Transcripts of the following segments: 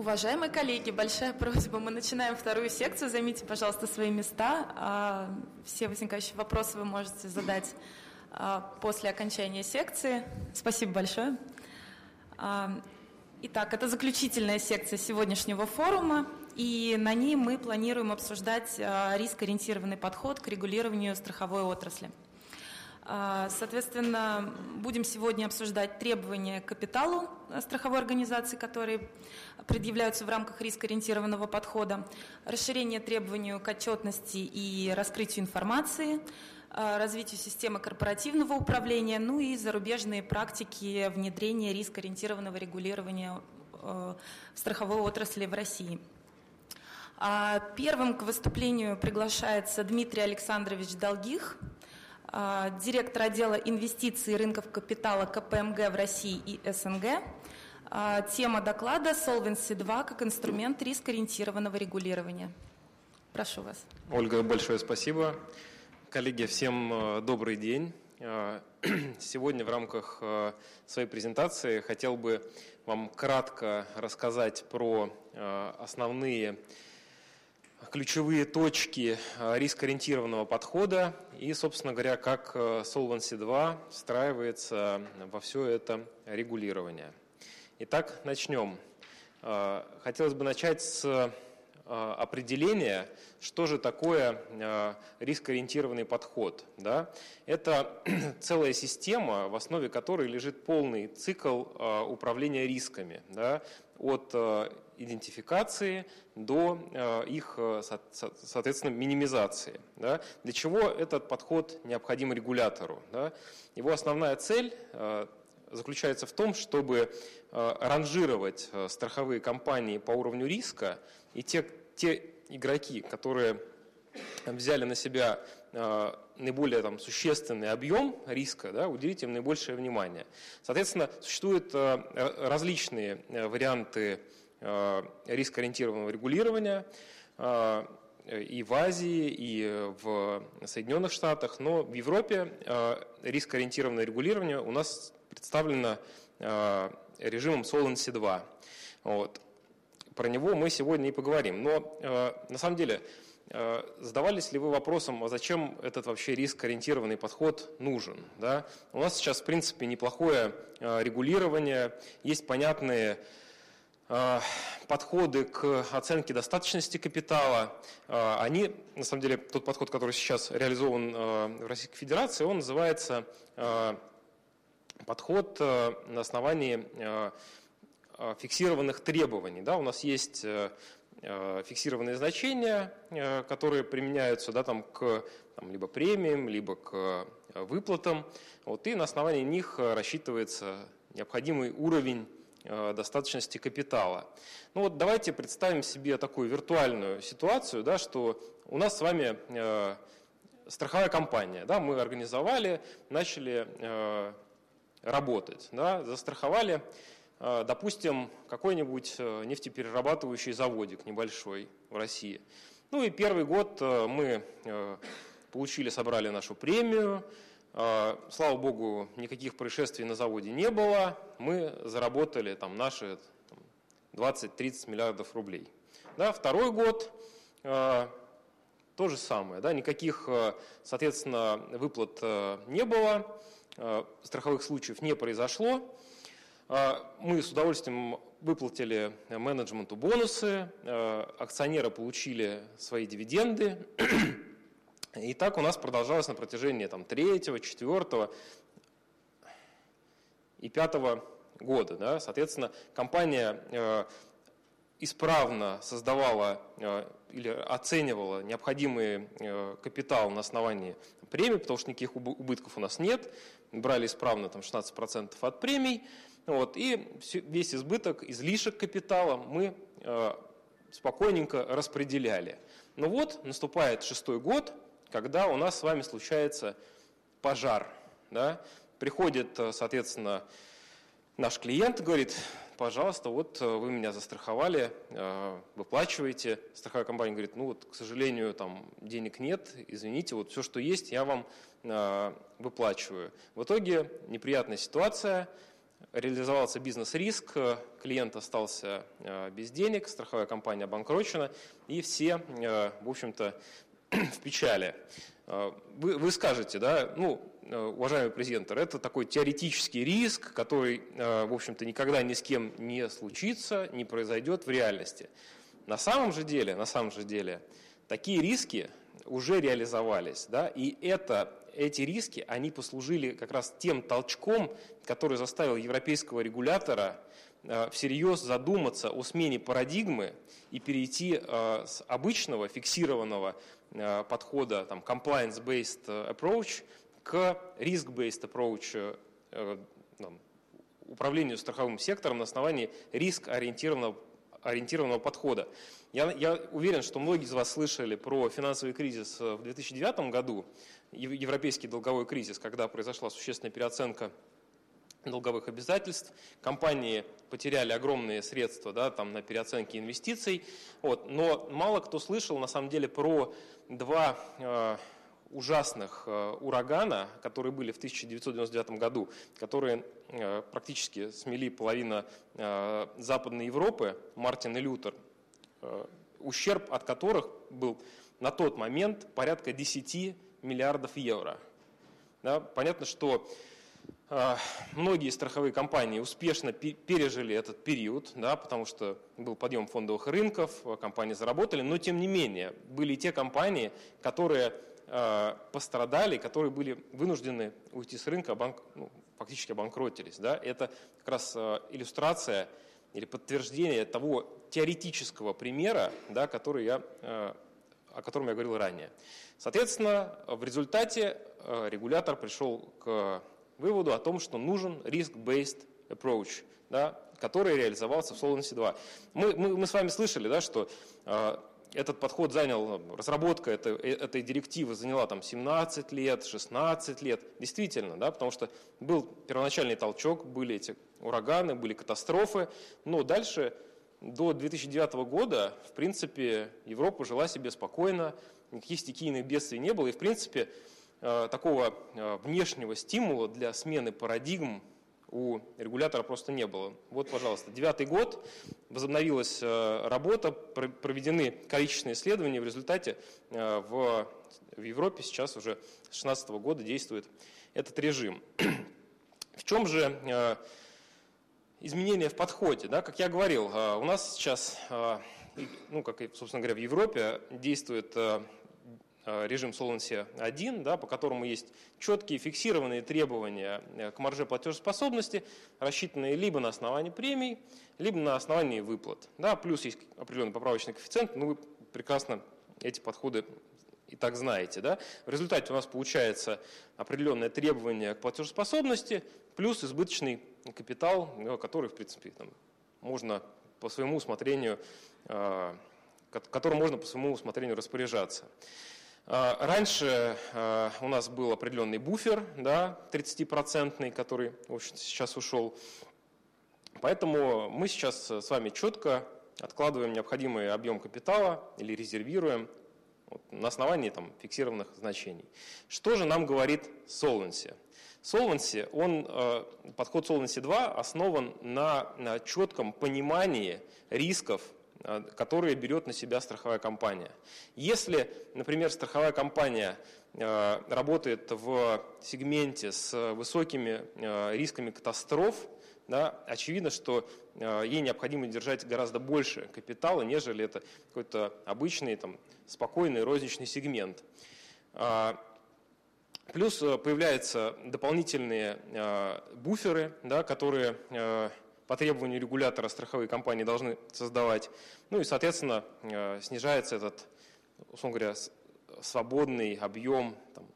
Уважаемые коллеги, большая просьба. Мы начинаем вторую секцию. Займите, пожалуйста, свои места. Все возникающие вопросы вы можете задать после окончания секции. Спасибо большое. Итак, это заключительная секция сегодняшнего форума, и на ней мы планируем обсуждать рискоориентированный подход к регулированию страховой отрасли. Соответственно, будем сегодня обсуждать требования к капиталу страховой организации, которые предъявляются в рамках рискоориентированного подхода, расширение требований к отчетности и раскрытию информации, развитию системы корпоративного управления, ну и зарубежные практики внедрения рискоориентированного регулирования в страховой отрасли в России. Первым к выступлению приглашается Дмитрий Александрович Долгих, директор отдела инвестиций и рынков капитала КПМГ в России и СНГ. Тема доклада Solvency II как инструмент рискоориентированного регулирования. Прошу вас. Ольга, большое спасибо. Коллеги, всем добрый день. Сегодня в рамках своей презентации хотел бы вам кратко рассказать про основные ключевые точки рискоориентированного подхода и, собственно говоря, как Solvency II встраивается во все это регулирование. Итак, начнем. Хотелось бы начать с определения, что же такое рискоориентированный подход. Да? Это целая система, в основе которой лежит полный цикл управления рисками, да? От идентификации до их, соответственно, минимизации. Да? Для чего этот подход необходим регулятору? Да? Его основная цель заключается в том, чтобы ранжировать страховые компании по уровню риска, и те игроки, которые взяли на себя наиболее существенный объем риска, да, уделить им наибольшее внимание. Соответственно, существуют различные варианты рискоориентированного регулирования и в Азии, и в Соединенных Штатах, но в Европе рискоориентированное регулирование у нас представлено режимом Solvency II. Вот. Про него мы сегодня и поговорим. Но на самом деле, задавались ли вы вопросом, а зачем этот вообще рискоориентированный подход нужен? Да? У нас сейчас, в принципе, неплохое регулирование, есть понятные подходы к оценке достаточности капитала. Они, на самом деле, тот подход, который сейчас реализован в Российской Федерации, он называется подход на основании фиксированных требований. Да? У нас есть фиксированные значения, которые применяются, да, к либо премиям, либо к выплатам. Вот, и на основании них рассчитывается необходимый уровень достаточности капитала. Ну вот давайте представим себе такую виртуальную ситуацию, да, что у нас с вами страховая компания. Да, мы организовали, начали работать, да, застраховали, допустим, какой-нибудь нефтеперерабатывающий заводик небольшой в России. Ну и первый год мы собрали нашу премию. Слава богу, никаких происшествий на заводе не было. Мы заработали наши 20-30 миллиардов рублей. Да, второй год то же самое. Да, никаких, соответственно, выплат не было, страховых случаев не произошло. Мы с удовольствием выплатили менеджменту бонусы, акционеры получили свои дивиденды. И так у нас продолжалось на протяжении 3-го, 4-го и 5-го года. Да. Соответственно, компания исправно создавала или оценивала необходимый капитал на основании премий, потому что никаких убытков у нас нет. Брали исправно 16% от премий. Вот, и весь избыток, излишек капитала мы спокойненько распределяли. Но вот наступает 6-й год, когда у нас с вами случается пожар. Да? Приходит, соответственно, наш клиент и говорит: пожалуйста, вот вы меня застраховали, выплачиваете. Страховая компания говорит: ну вот, к сожалению, денег нет, извините, вот все, что есть, я вам выплачиваю. В итоге неприятная ситуация. реализовался бизнес-риск, клиент остался без денег, страховая компания обанкрочена, и все, в общем-то, в печали. Вы скажете, да, уважаемый презентер, это такой теоретический риск, который, в общем-то, никогда ни с кем не случится, не произойдет в реальности. На самом же деле, такие риски уже реализовались, да, и эти риски, они послужили как раз тем толчком, который заставил европейского регулятора всерьез задуматься о смене парадигмы и перейти с обычного фиксированного подхода compliance-based approach к risk-based approach управлению страховым сектором на основании риск-ориентированного подхода. Я уверен, что многие из вас слышали про финансовый кризис в 2009 году, европейский долговой кризис, когда произошла существенная переоценка долговых обязательств, компании потеряли огромные средства, да, на переоценке инвестиций, но мало кто слышал на самом деле про два ужасных урагана, которые были в 1999 году, которые практически смели половину Западной Европы, Мартин и Лютер, ущерб от которых был на тот момент порядка 10 миллиардов евро. Да, понятно, что многие страховые компании успешно пережили этот период, да, потому что был подъем фондовых рынков, компании заработали, но тем не менее были и те компании, которые пострадали, которые были вынуждены уйти с рынка, фактически обанкротились. Да. Это как раз иллюстрация или подтверждение того теоретического примера, да, о котором я говорил ранее. Соответственно, в результате регулятор пришел к выводу о том, что нужен risk-based approach, да, который реализовался в Solvency II. Мы с вами слышали, да, что этот подход разработка этой директивы заняла 17 лет, 16 лет. Действительно, да, потому что был первоначальный толчок, были эти ураганы, были катастрофы, но дальше до 2009 года, в принципе, Европа жила себе спокойно, никаких стихийных бедствий не было, и, в принципе, такого внешнего стимула для смены парадигм у регулятора просто не было. Вот, пожалуйста, 2009 год, возобновилась работа, проведены количественные исследования, в результате в Европе сейчас уже с 2016 года действует этот режим. В чем же изменения в подходе? Да, как я говорил, у нас сейчас, как и, собственно говоря, в Европе, действует режим Solvency I, да, по которому есть четкие фиксированные требования к марже платежеспособности, рассчитанные либо на основании премий, либо на основании выплат. Да, плюс есть определенный поправочный коэффициент, но вы прекрасно эти подходы и так знаете. Да. В результате у нас получается определенное требование к платежеспособности плюс избыточный капитал, который, в принципе, можно по своему усмотрению, которым можно по своему усмотрению распоряжаться. Раньше у нас был определенный буфер, да, 30%, который, в общем, сейчас ушел. Поэтому мы сейчас с вами четко откладываем необходимый объем капитала или резервируем на основании фиксированных значений. Что же нам говорит Solvency? Подход Solvency II основан на четком понимании рисков, которые берет на себя страховая компания. Если, например, страховая компания работает в сегменте с высокими рисками катастроф, да, очевидно, что ей необходимо держать гораздо больше капитала, нежели это какой-то обычный, спокойный розничный сегмент. Плюс появляются дополнительные буферы, да, которые по требованию регулятора страховые компании должны создавать. И, соответственно, снижается этот, условно говоря, свободный объем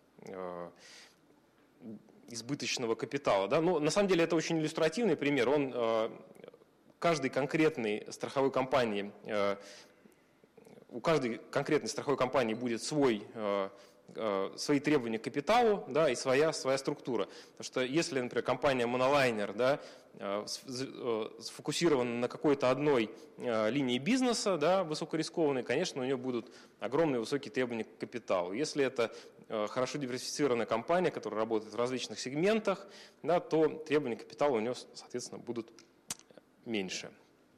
избыточного капитала. Да? Но на самом деле это очень иллюстративный пример. Каждой конкретной страховой компании, у каждой конкретной страховой компании будет свой свои требования к капиталу, да, и своя структура. Потому что если, например, компания Monoliner, да, сфокусирована на какой-то одной линии бизнеса, да, высокорискованной, конечно, у нее будут огромные высокие требования к капиталу. Если это хорошо диверсифицированная компания, которая работает в различных сегментах, да, то требования к капиталу у нее, соответственно, будут меньше.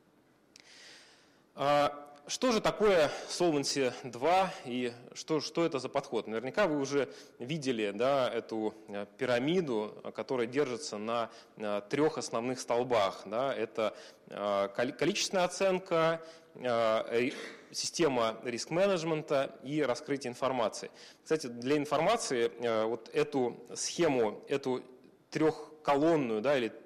Что же такое Solvency II и что это за подход? Наверняка вы уже видели, да, эту пирамиду, которая держится на трех основных столбах. Да. Это количественная оценка, система риск-менеджмента и раскрытие информации. Кстати, для информации вот эту схему, эту трехколонную, да, или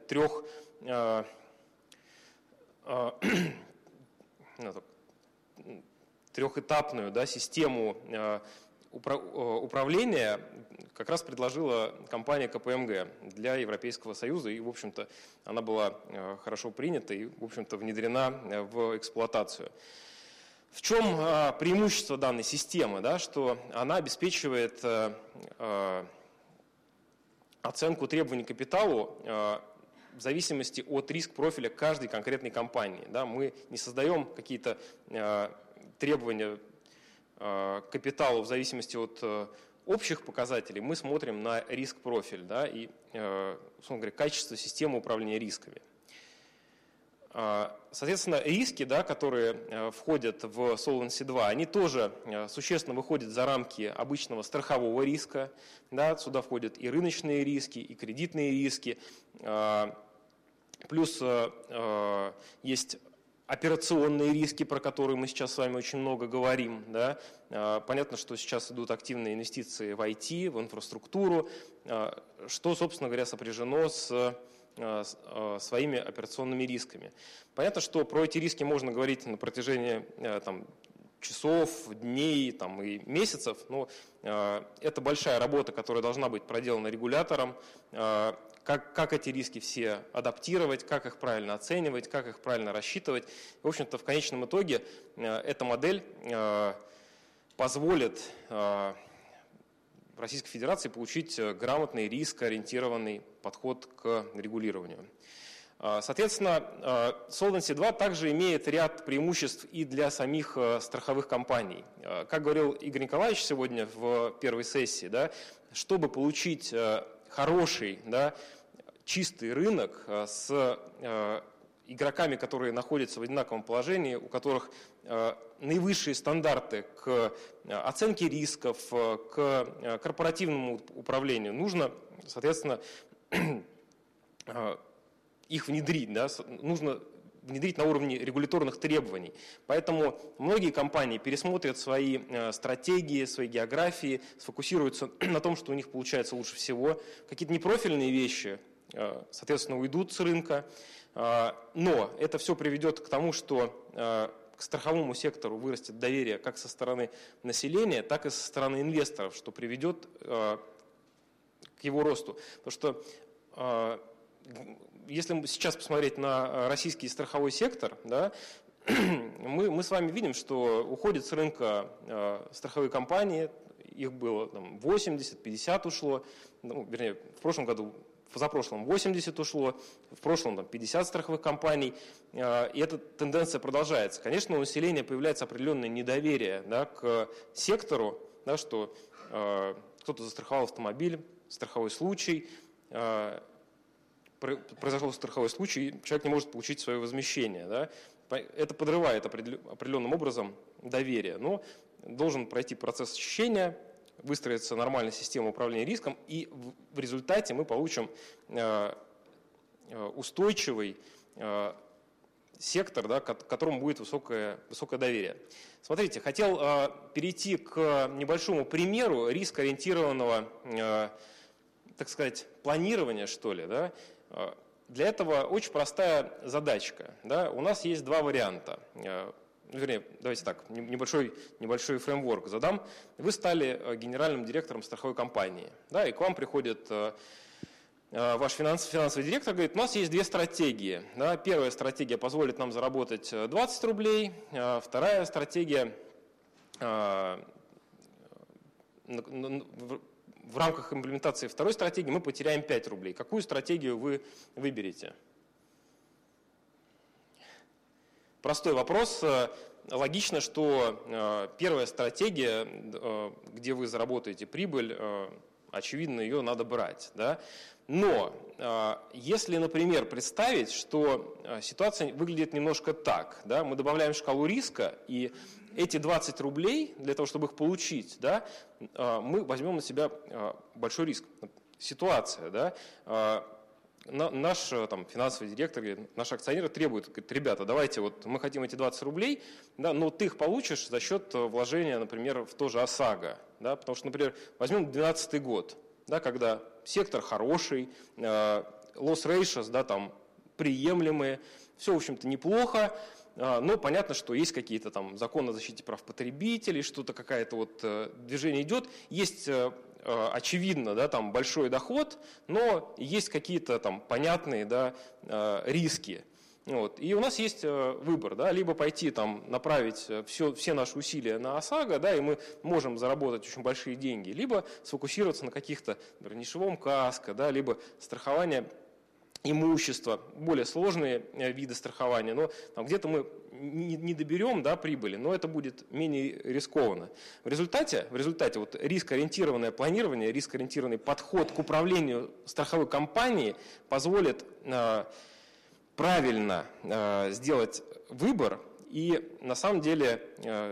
трехэтапную, да, систему управления как раз предложила компания КПМГ для Европейского Союза, и, в общем-то, она была хорошо принята и, в общем-то, внедрена в эксплуатацию. В чем преимущество данной системы? Да, что она обеспечивает оценку требований к капиталу в зависимости от риск-профиля каждой конкретной компании. Да, мы не создаем какие-то требования к капиталу в зависимости от общих показателей, мы смотрим на риск-профиль, да, и, условно говоря, качество системы управления рисками. Соответственно, риски, да, которые входят в Solvency II, они тоже существенно выходят за рамки обычного страхового риска. Да, сюда входят и рыночные риски, и кредитные риски. Плюс есть операционные риски, про которые мы сейчас с вами очень много говорим. Да. Понятно, что сейчас идут активные инвестиции в IT, в инфраструктуру, что, собственно говоря, сопряжено с своими операционными рисками. Понятно, что про эти риски можно говорить на протяжении часов, дней и месяцев, но это большая работа, которая должна быть проделана регулятором. Как эти риски все адаптировать, как их правильно оценивать, как их правильно рассчитывать. В общем-то, в конечном итоге эта модель позволит Российской Федерации получить грамотный, рискоориентированный подход к регулированию. Соответственно, Solvency II также имеет ряд преимуществ и для самих страховых компаний. Как говорил Игорь Николаевич сегодня в первой сессии, да, чтобы получить хороший, да, чистый рынок с игроками, которые находятся в одинаковом положении, у которых наивысшие стандарты к оценке рисков, к корпоративному управлению, нужно, соответственно, их внедрить, да, нужно внедрить на уровне регуляторных требований. Поэтому многие компании пересмотрят свои стратегии, свои географии, сфокусируются на том, что у них получается лучше всего. Какие-то непрофильные вещи, соответственно, уйдут с рынка. Но это все приведет к тому, что к страховому сектору вырастет доверие как со стороны населения, так и со стороны инвесторов, что приведет к его росту. Потому что если сейчас посмотреть на российский страховой сектор, да, мы с вами видим, что уходят с рынка страховые компании, их было 80, 50 ушло, вернее, в прошлом году, в позапрошлом 80 ушло, в прошлом 50 страховых компаний, и эта тенденция продолжается. Конечно, у населения появляется определенное недоверие, да, к сектору, да, что кто-то застраховал автомобиль, страховой случай, произошел страховой случай, человек не может получить свое возмещение. Да? Это подрывает определенным образом доверие. Но должен пройти процесс очищения, выстроиться нормальная система управления риском, и в результате мы получим устойчивый сектор, да, к которому будет высокое доверие. Смотрите, хотел перейти к небольшому примеру рискоориентированного, так сказать, планирования, что ли, да. Для этого очень простая задачка. Да? У нас есть два варианта. Вернее, давайте так, небольшой фреймворк задам. Вы стали генеральным директором страховой компании. Да, и к вам приходит ваш финансовый директор, говорит, у нас есть две стратегии. Да? Первая стратегия позволит нам заработать 20 рублей, вторая стратегия в рамках имплементации второй стратегии мы потеряем 5 рублей. Какую стратегию вы выберете? Простой вопрос. Логично, что первая стратегия, где вы заработаете прибыль, очевидно, ее надо брать. Да? Но если, например, представить, что ситуация выглядит немножко так, да, мы добавляем шкалу риска, и эти 20 рублей, для того, чтобы их получить, да, мы возьмем на себя большой риск. Ситуация, да, наш финансовый директор, наши акционеры требуют, говорят, ребята, давайте, вот мы хотим эти 20 рублей, да, но ты их получишь за счет вложения, например, в то же ОСАГО. Да, потому что, например, возьмем 2012 год, да, когда сектор хороший, loss ratios, да, там приемлемые, все, в общем-то, неплохо, но понятно, что есть какие-то там законы о защите прав потребителей, что-то какое-то вот движение идет, есть очевидно, да, там большой доход, но есть какие-то там понятные, да, риски. Вот. И у нас есть выбор, да, либо пойти там, направить все наши усилия на ОСАГО, да, и мы можем заработать очень большие деньги, либо сфокусироваться на каких-то, например, нишевом каско, да, либо страхование имущества, более сложные виды страхования, но где-то мы не доберем, да, прибыли, но это будет менее рискованно. В результате вот рискоориентированное планирование, рискоориентированный подход к управлению страховой компанией позволит правильно сделать выбор и на самом деле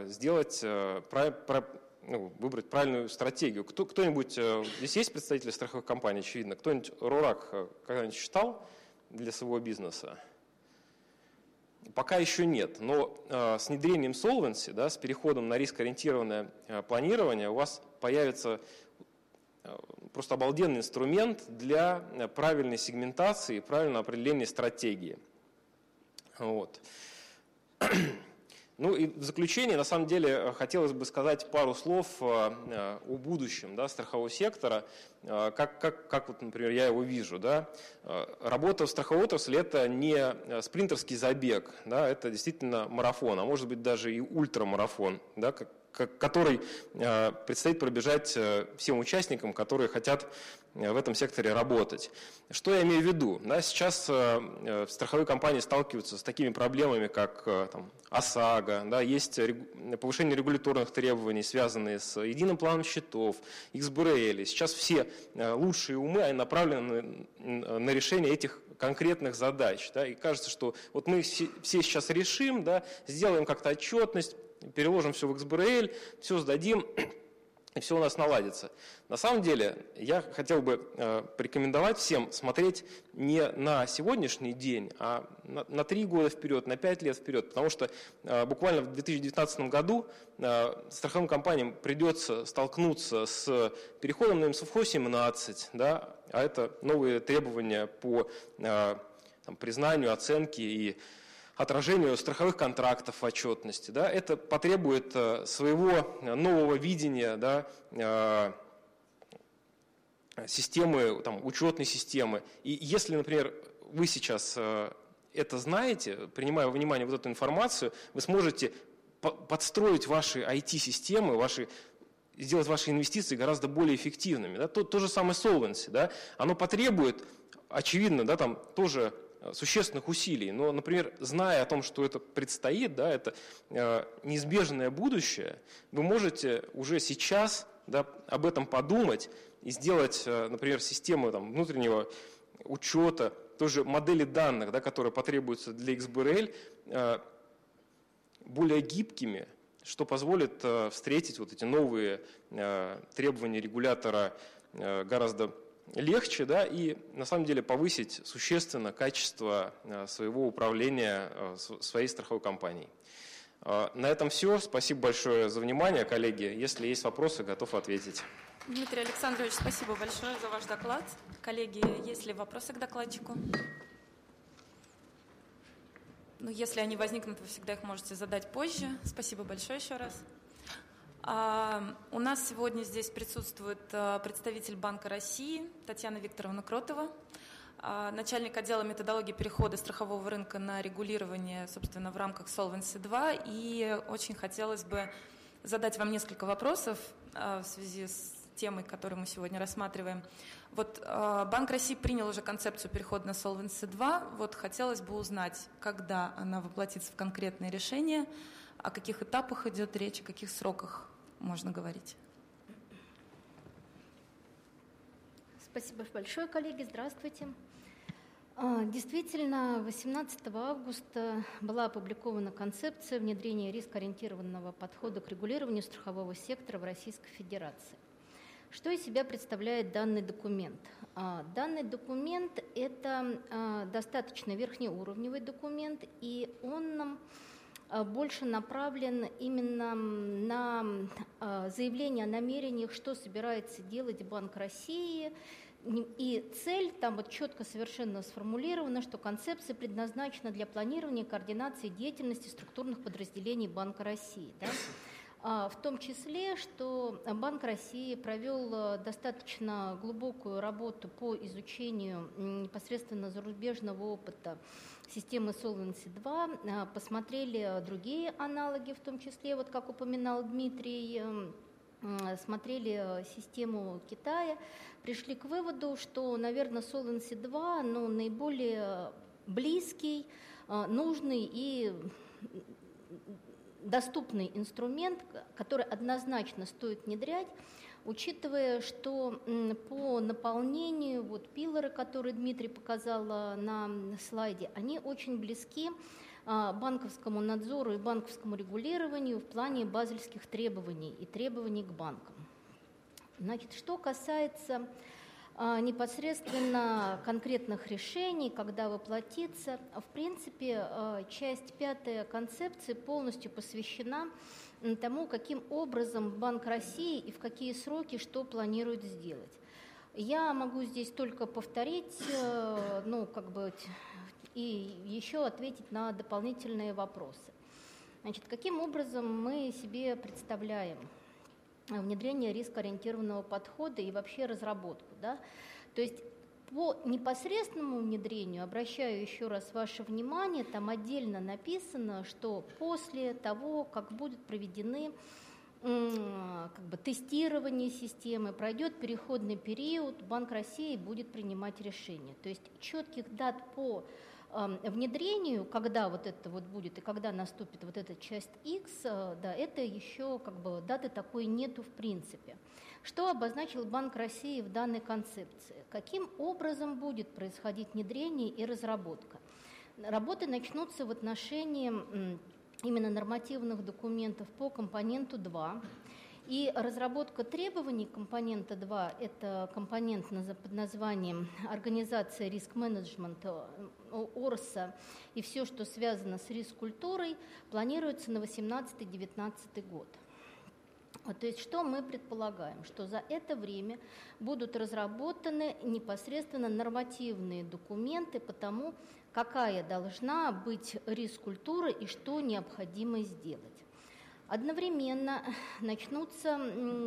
выбрать правильную стратегию. Кто-нибудь, здесь есть представители страховых компаний, очевидно, кто-нибудь РОРАК когда-нибудь читал для своего бизнеса? Пока еще нет, но с внедрением Solvency, да, с переходом на рискоориентированное планирование у вас появится просто обалденный инструмент для правильной сегментации и правильного определения стратегии. Вот. Ну и в заключение, на самом деле, хотелось бы сказать пару слов о будущем, да, страхового сектора, как вот, например, я его вижу. Да. Работа в страховой отрасли – это не спринтерский забег, да, это действительно марафон, а может быть даже и ультрамарафон, да, который предстоит пробежать всем участникам, которые хотят в этом секторе работать. Что я имею в виду? Да, сейчас страховые компании сталкиваются с такими проблемами, как там, ОСАГО, да, есть повышение регуляторных требований, связанные с единым планом счетов, XBRL. Сейчас все лучшие умы они направлены на решение этих конкретных задач. Да, и кажется, что вот мы все сейчас решим, да, сделаем как-то отчетность, переложим все в XBRL, все сдадим, и все у нас наладится. На самом деле, я хотел бы порекомендовать всем смотреть не на сегодняшний день, а на 3 года вперед, на 5 лет вперед, потому что буквально в 2019 году страховым компаниям придется столкнуться с переходом на МСФО-17, да, а это новые требования по признанию, оценке и отражению страховых контрактов в отчетности. Да, это потребует своего нового видения, да, системы, там, учетной системы. И если, например, вы сейчас это знаете, принимая во внимание вот эту информацию, вы сможете подстроить ваши IT-системы, сделать ваши инвестиции гораздо более эффективными. Да. То же самое Solvency. Да, оно потребует, очевидно, да, там тоже существенных усилий, но, например, зная о том, что это предстоит, да, это неизбежное будущее, вы можете уже сейчас, да, об этом подумать и сделать, например, систему там, внутреннего учета, тоже модели данных, да, которые потребуются для XBRL, более гибкими, что позволит встретить вот эти новые требования регулятора гораздо легче, да, и на самом деле повысить существенно качество своего управления своей страховой компанией. На этом все. Спасибо большое за внимание, коллеги. Если есть вопросы, готов ответить. Дмитрий Александрович, спасибо большое за ваш доклад. Коллеги, есть ли вопросы к докладчику? Ну, если они возникнут, вы всегда их можете задать позже. Спасибо большое еще раз. У нас сегодня здесь присутствует представитель Банка России Татьяна Викторовна Кротова, начальник отдела методологии перехода страхового рынка на регулирование, собственно, в рамках Solvency 2. И очень хотелось бы задать вам несколько вопросов в связи с темой, которую мы сегодня рассматриваем. Вот Банк России принял уже концепцию перехода на Solvency II. Вот хотелось бы узнать, когда она воплотится в конкретные решения, о каких этапах идет речь, о каких сроках можно говорить. Спасибо большое, коллеги. Здравствуйте. Действительно, 18 августа была опубликована концепция внедрения рискоориентированного подхода к регулированию страхового сектора в Российской Федерации. Что из себя представляет данный документ? Данный документ – это достаточно верхнеуровневый документ, и он больше направлен именно на заявление о намерениях, что собирается делать Банк России. И цель там вот четко совершенно сформулирована, что концепция предназначена для планирования и координации деятельности структурных подразделений Банка России. Да? В том числе, что Банк России провел достаточно глубокую работу по изучению непосредственно зарубежного опыта системы Solvency II, посмотрели другие аналоги, в том числе, вот как упоминал Дмитрий, смотрели систему Китая, пришли к выводу, что, наверное, Solvency II наиболее близкий, нужный и доступный инструмент, который однозначно стоит внедрять, учитывая, что по наполнению, вот пилоры, которые Дмитрий показал на слайде, они очень близки банковскому надзору и банковскому регулированию в плане базельских требований и требований к банкам. Значит, что касается непосредственно конкретных решений, когда воплотиться, в принципе, часть 5 концепции полностью посвящена тому, каким образом Банк России и в какие сроки что планирует сделать. Я могу здесь только повторить, и еще ответить на дополнительные вопросы. Значит, каким образом мы себе представляем внедрение рискоориентированного подхода и вообще разработку? Да? То есть по непосредственному внедрению, обращаю еще раз ваше внимание, там отдельно написано, что после того, как будут проведены тестирование системы, пройдет переходный период, Банк России будет принимать решения. То есть четких дат по внедрению, когда вот это вот будет и когда наступит вот эта часть X, да, это еще даты такой нету в принципе. Что обозначил Банк России в данной концепции? Каким образом будет происходить внедрение и разработка? Работы начнутся в отношении именно нормативных документов по компоненту 2. И разработка требований компонента 2 – это компонент под названием «Организация риск-менеджмента», ОРСа и все, что связано с риск-культурой, планируется на 2018-2019 год. То есть что мы предполагаем? Что за это время будут разработаны непосредственно нормативные документы по тому, какая должна быть риск-культура и что необходимо сделать. Одновременно начнутся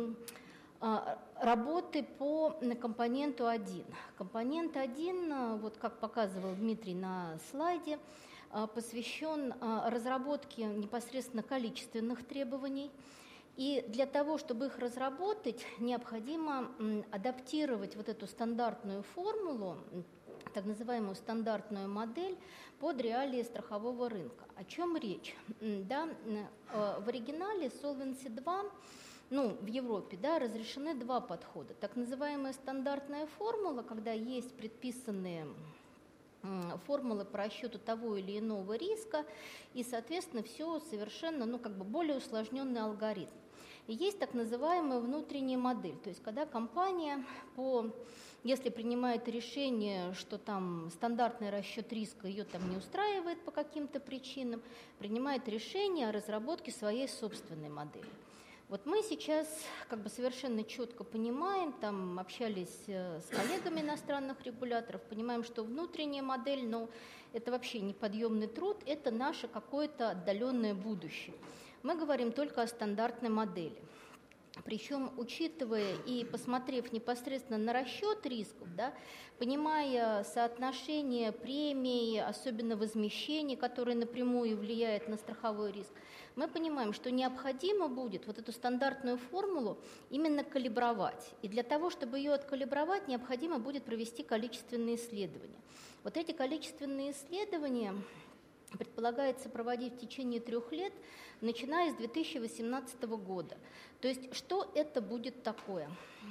работы по компоненту 1. Компонент 1, вот как показывал Дмитрий на слайде, посвящен разработке непосредственно количественных требований. И для того, чтобы их разработать, необходимо адаптировать вот эту стандартную формулу, так называемую стандартную модель, под реалии страхового рынка. О чем речь? Да, в оригинале Solvency II, в Европе, да, разрешены два подхода. Так называемая стандартная формула, когда есть предписанные формулы по расчету того или иного риска, и, соответственно, все совершенно, более усложненный алгоритм. И есть так называемая внутренняя модель, то есть когда компания, если принимает решение, что там стандартный расчет риска ее там не устраивает по каким-то причинам, принимает решение о разработке своей собственной модели. Вот мы сейчас совершенно четко понимаем, там общались с коллегами иностранных регуляторов, понимаем, что внутренняя модель, это вообще неподъемный труд, это наше какое-то отдаленное будущее. Мы говорим только о стандартной модели. Причем, учитывая и посмотрев непосредственно на расчет рисков, да, понимая соотношение премий, особенно возмещений, которые напрямую влияют на страховой риск, мы понимаем, что необходимо будет вот эту стандартную формулу именно калибровать. И для того, чтобы ее откалибровать, необходимо будет провести количественные исследования. Вот эти количественные исследования предполагается проводить в течение 3 лет, начиная с 2018 года. То есть что это будет такое?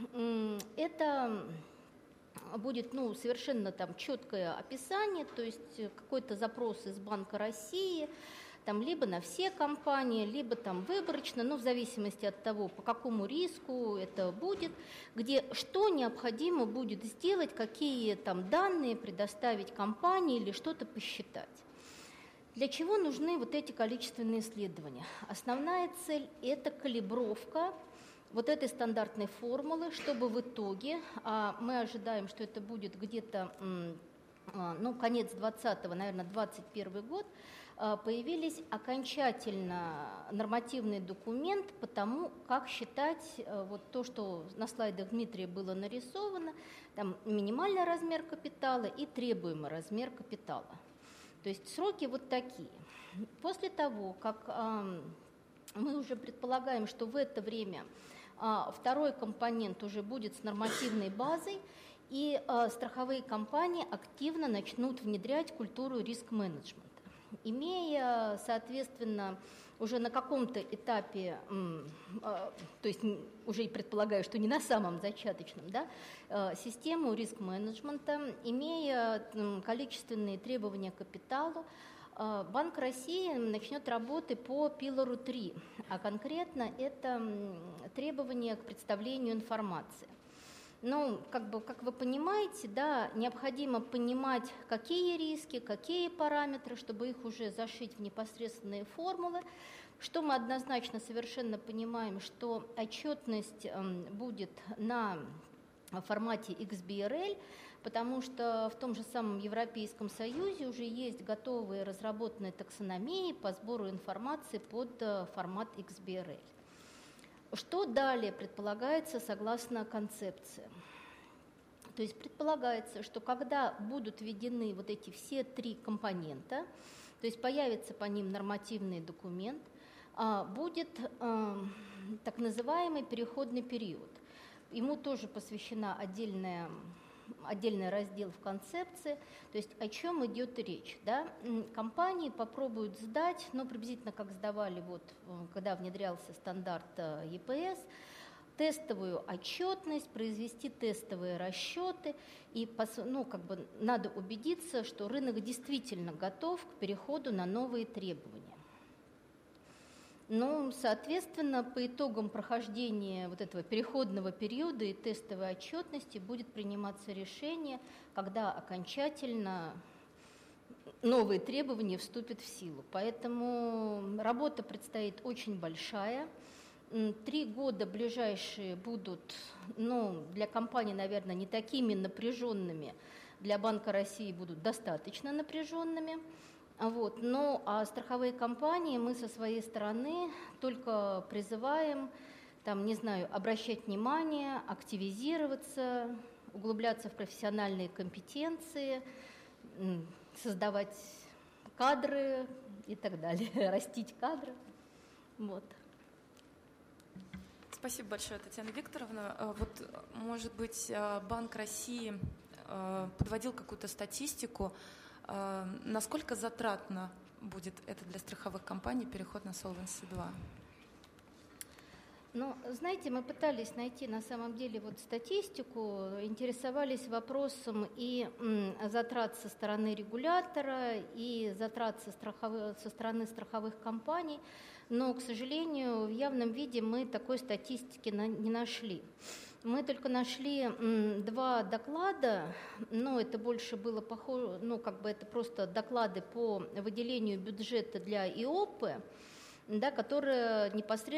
Это будет совершенно там четкое описание, то есть какой-то запрос из Банка России, там либо на все компании, либо там выборочно, в зависимости от того, по какому риску это будет, где что необходимо будет сделать, какие там данные предоставить компании или что-то посчитать. Для чего нужны вот эти количественные исследования? Основная цель – это калибровка вот этой стандартной формулы, чтобы в итоге, мы ожидаем, что это будет где-то конец 2020, наверное, 2021 год, появились окончательно нормативный документ по тому, как считать вот то, что на слайдах Дмитрия было нарисовано, там минимальный размер капитала и требуемый размер капитала. То есть сроки вот такие. После того, как мы уже предполагаем, что в это время второй компонент уже будет с нормативной базой, и страховые компании активно начнут внедрять культуру риск-менеджмента. Имея, соответственно, уже на каком-то этапе, то есть уже и предполагаю, что не на самом зачаточном, да, систему риск-менеджмента, имея количественные требования к капиталу, Банк России начнет работы по пилору 3, а конкретно это требования к представлению информации. Как вы понимаете, да, необходимо понимать, какие риски, какие параметры, чтобы их уже зашить в непосредственные формулы. Что мы однозначно совершенно понимаем, что отчетность будет на формате XBRL, потому что в том же самом Европейском Союзе уже есть готовые разработанные таксономии по сбору информации под формат XBRL. Что далее предполагается согласно концепции? То есть предполагается, что когда будут введены вот эти все 3 компонента, то есть появится по ним нормативный документ, будет так называемый переходный период. Ему тоже посвящена отдельный раздел в концепции, то есть о чем идет речь. Да? Компании попробуют сдать, приблизительно как сдавали, когда внедрялся стандарт ЕПС, тестовую отчетность, произвести тестовые расчеты, и надо убедиться, что рынок действительно готов к переходу на новые требования. Соответственно, по итогам прохождения вот этого переходного периода и тестовой отчетности будет приниматься решение, когда окончательно новые требования вступят в силу. Поэтому работа предстоит очень большая. 3 года ближайшие будут, для компаний, наверное, не такими напряженными, для Банка России будут достаточно напряженными. А страховые компании мы со своей стороны только призываем, обращать внимание, активизироваться, углубляться в профессиональные компетенции, создавать кадры и так далее, растить кадры. Спасибо большое, Татьяна Викторовна. Может быть, Банк России подводил какую-то статистику, насколько затратно будет это для страховых компаний переход на Solvency II? Знаете, мы пытались найти на самом деле статистику, интересовались вопросом и затрат со стороны регулятора, и затрат со стороны страховых компаний, но, к сожалению, в явном виде мы такой статистики не нашли. Мы только нашли 2 доклада, но это больше было похоже, это просто доклады по выделению бюджета для ИОПы, да, которая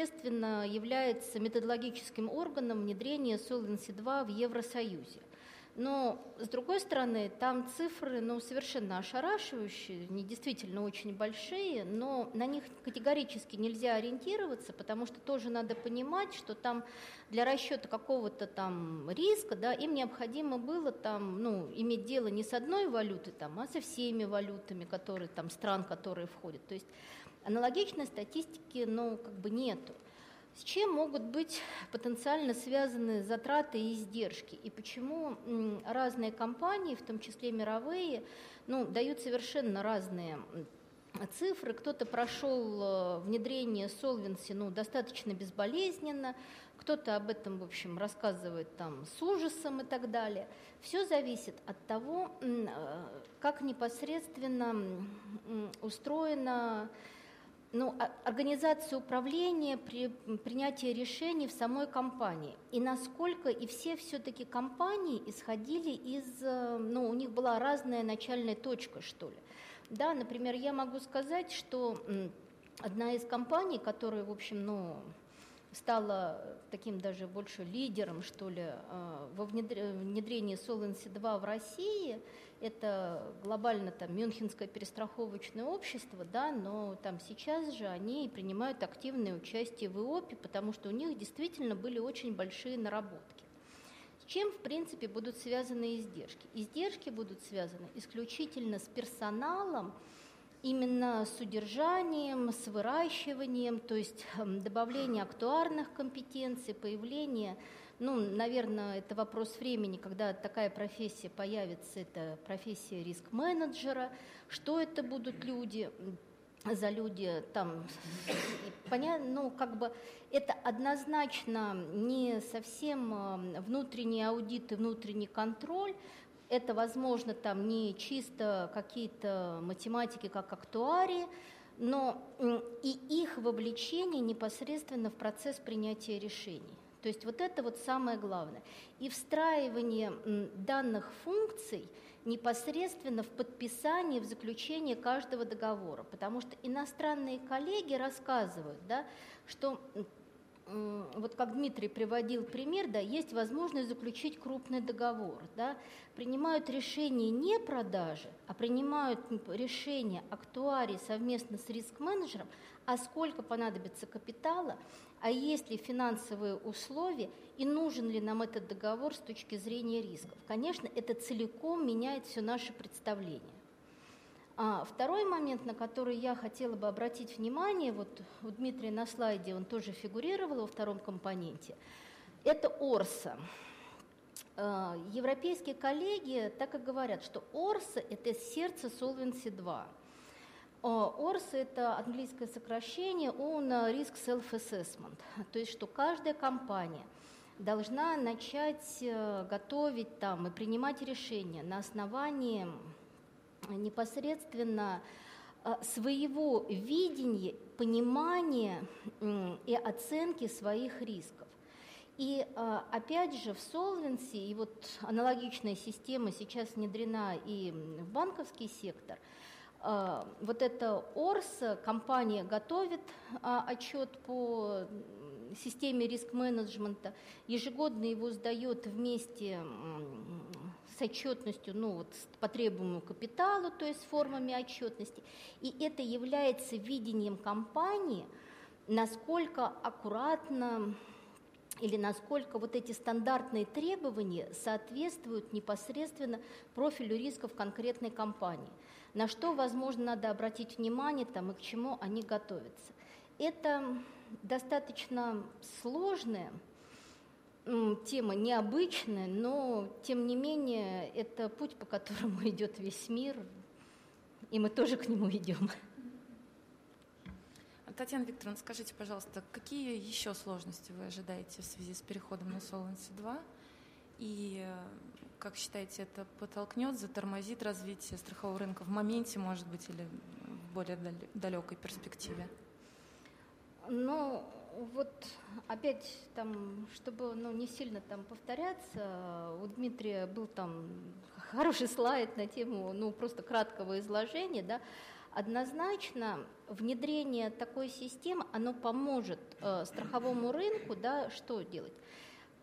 непосредственно является методологическим органом внедрения Solvency II в Евросоюзе. Но, с другой стороны, там цифры совершенно ошарашивающие, они действительно очень большие, но на них категорически нельзя ориентироваться, потому что тоже надо понимать, что там для расчета какого-то там риска, да, им необходимо было там, иметь дело не с одной валютой, там, а со всеми валютами, которые, там, стран, которые входят. То есть аналогичной статистики нету. С чем могут быть потенциально связаны затраты и издержки? И почему разные компании, в том числе мировые, дают совершенно разные цифры? Кто-то прошел внедрение Solvency достаточно безболезненно, кто-то об этом, в общем, рассказывает там с ужасом и так далее. Все зависит от того, как непосредственно устроена организация управления при принятии решений в самой компании. И насколько и все-таки компании исходили из, у них была разная начальная точка, что ли. Да, например, я могу сказать, что одна из компаний, которая, в общем, стала таким даже больше лидером, что ли, во внедрении Solvency II в России, это глобально там Мюнхенское перестраховочное общество, да, но там сейчас же они принимают активное участие в ИОПе, потому что у них действительно были очень большие наработки. С чем, в принципе, будут связаны издержки? Издержки будут связаны исключительно с персоналом, именно с удержанием, с выращиванием, то есть добавление актуарных компетенций, появление, наверное, это вопрос времени, когда такая профессия появится, это профессия риск-менеджера, что это будут люди, за люди, там, понятно, это однозначно не совсем внутренний аудит и внутренний контроль. Это, возможно, там не чисто какие-то математики, как актуарии, но и их вовлечение непосредственно в процесс принятия решений. То есть вот это вот самое главное. И встраивание данных функций непосредственно в подписание, в заключение каждого договора. Потому что иностранные коллеги рассказывают, да, что вот как Дмитрий приводил пример, да, есть возможность заключить крупный договор, да, принимают решение не продажи, а принимают решение актуарий совместно с риск-менеджером, а сколько понадобится капитала, а есть ли финансовые условия и нужен ли нам этот договор с точки зрения рисков. Конечно, это целиком меняет все наше представление. Второй момент, на который я хотела бы обратить внимание, вот у Дмитрия на слайде он тоже фигурировал во втором компоненте, это ОРСА. Европейские коллеги так и говорят, что ОРСА – это сердце Solvency II. ОРСА – это английское сокращение Own Risk Self-Assessment, то есть что каждая компания должна начать готовить там и принимать решения на основании непосредственно своего видения, понимания и оценки своих рисков. И опять же в Solvency, и вот аналогичная система сейчас внедрена и в банковский сектор, вот эта ОРС, компания готовит отчет по системе риск-менеджмента, ежегодно его сдает вместе с отчетностью, по требуемому капиталу, то есть с формами отчетности. И это является видением компании, насколько аккуратно или насколько вот эти стандартные требования соответствуют непосредственно профилю рисков конкретной компании, на что, возможно, надо обратить внимание там, и к чему они готовятся. Это достаточно сложная тема, необычная, но, тем не менее, это путь, по которому идет весь мир, и мы тоже к нему идем. Татьяна Викторовна, скажите, пожалуйста, какие еще сложности вы ожидаете в связи с переходом на Solvency II? И, как считаете, это подтолкнет, затормозит развитие страхового рынка в моменте, может быть, или в более далекой перспективе? Вот опять там, чтобы не сильно там повторяться, у Дмитрия был там хороший слайд на тему просто краткого изложения, да. Однозначно внедрение такой системы, оно поможет страховому рынку, да, что делать?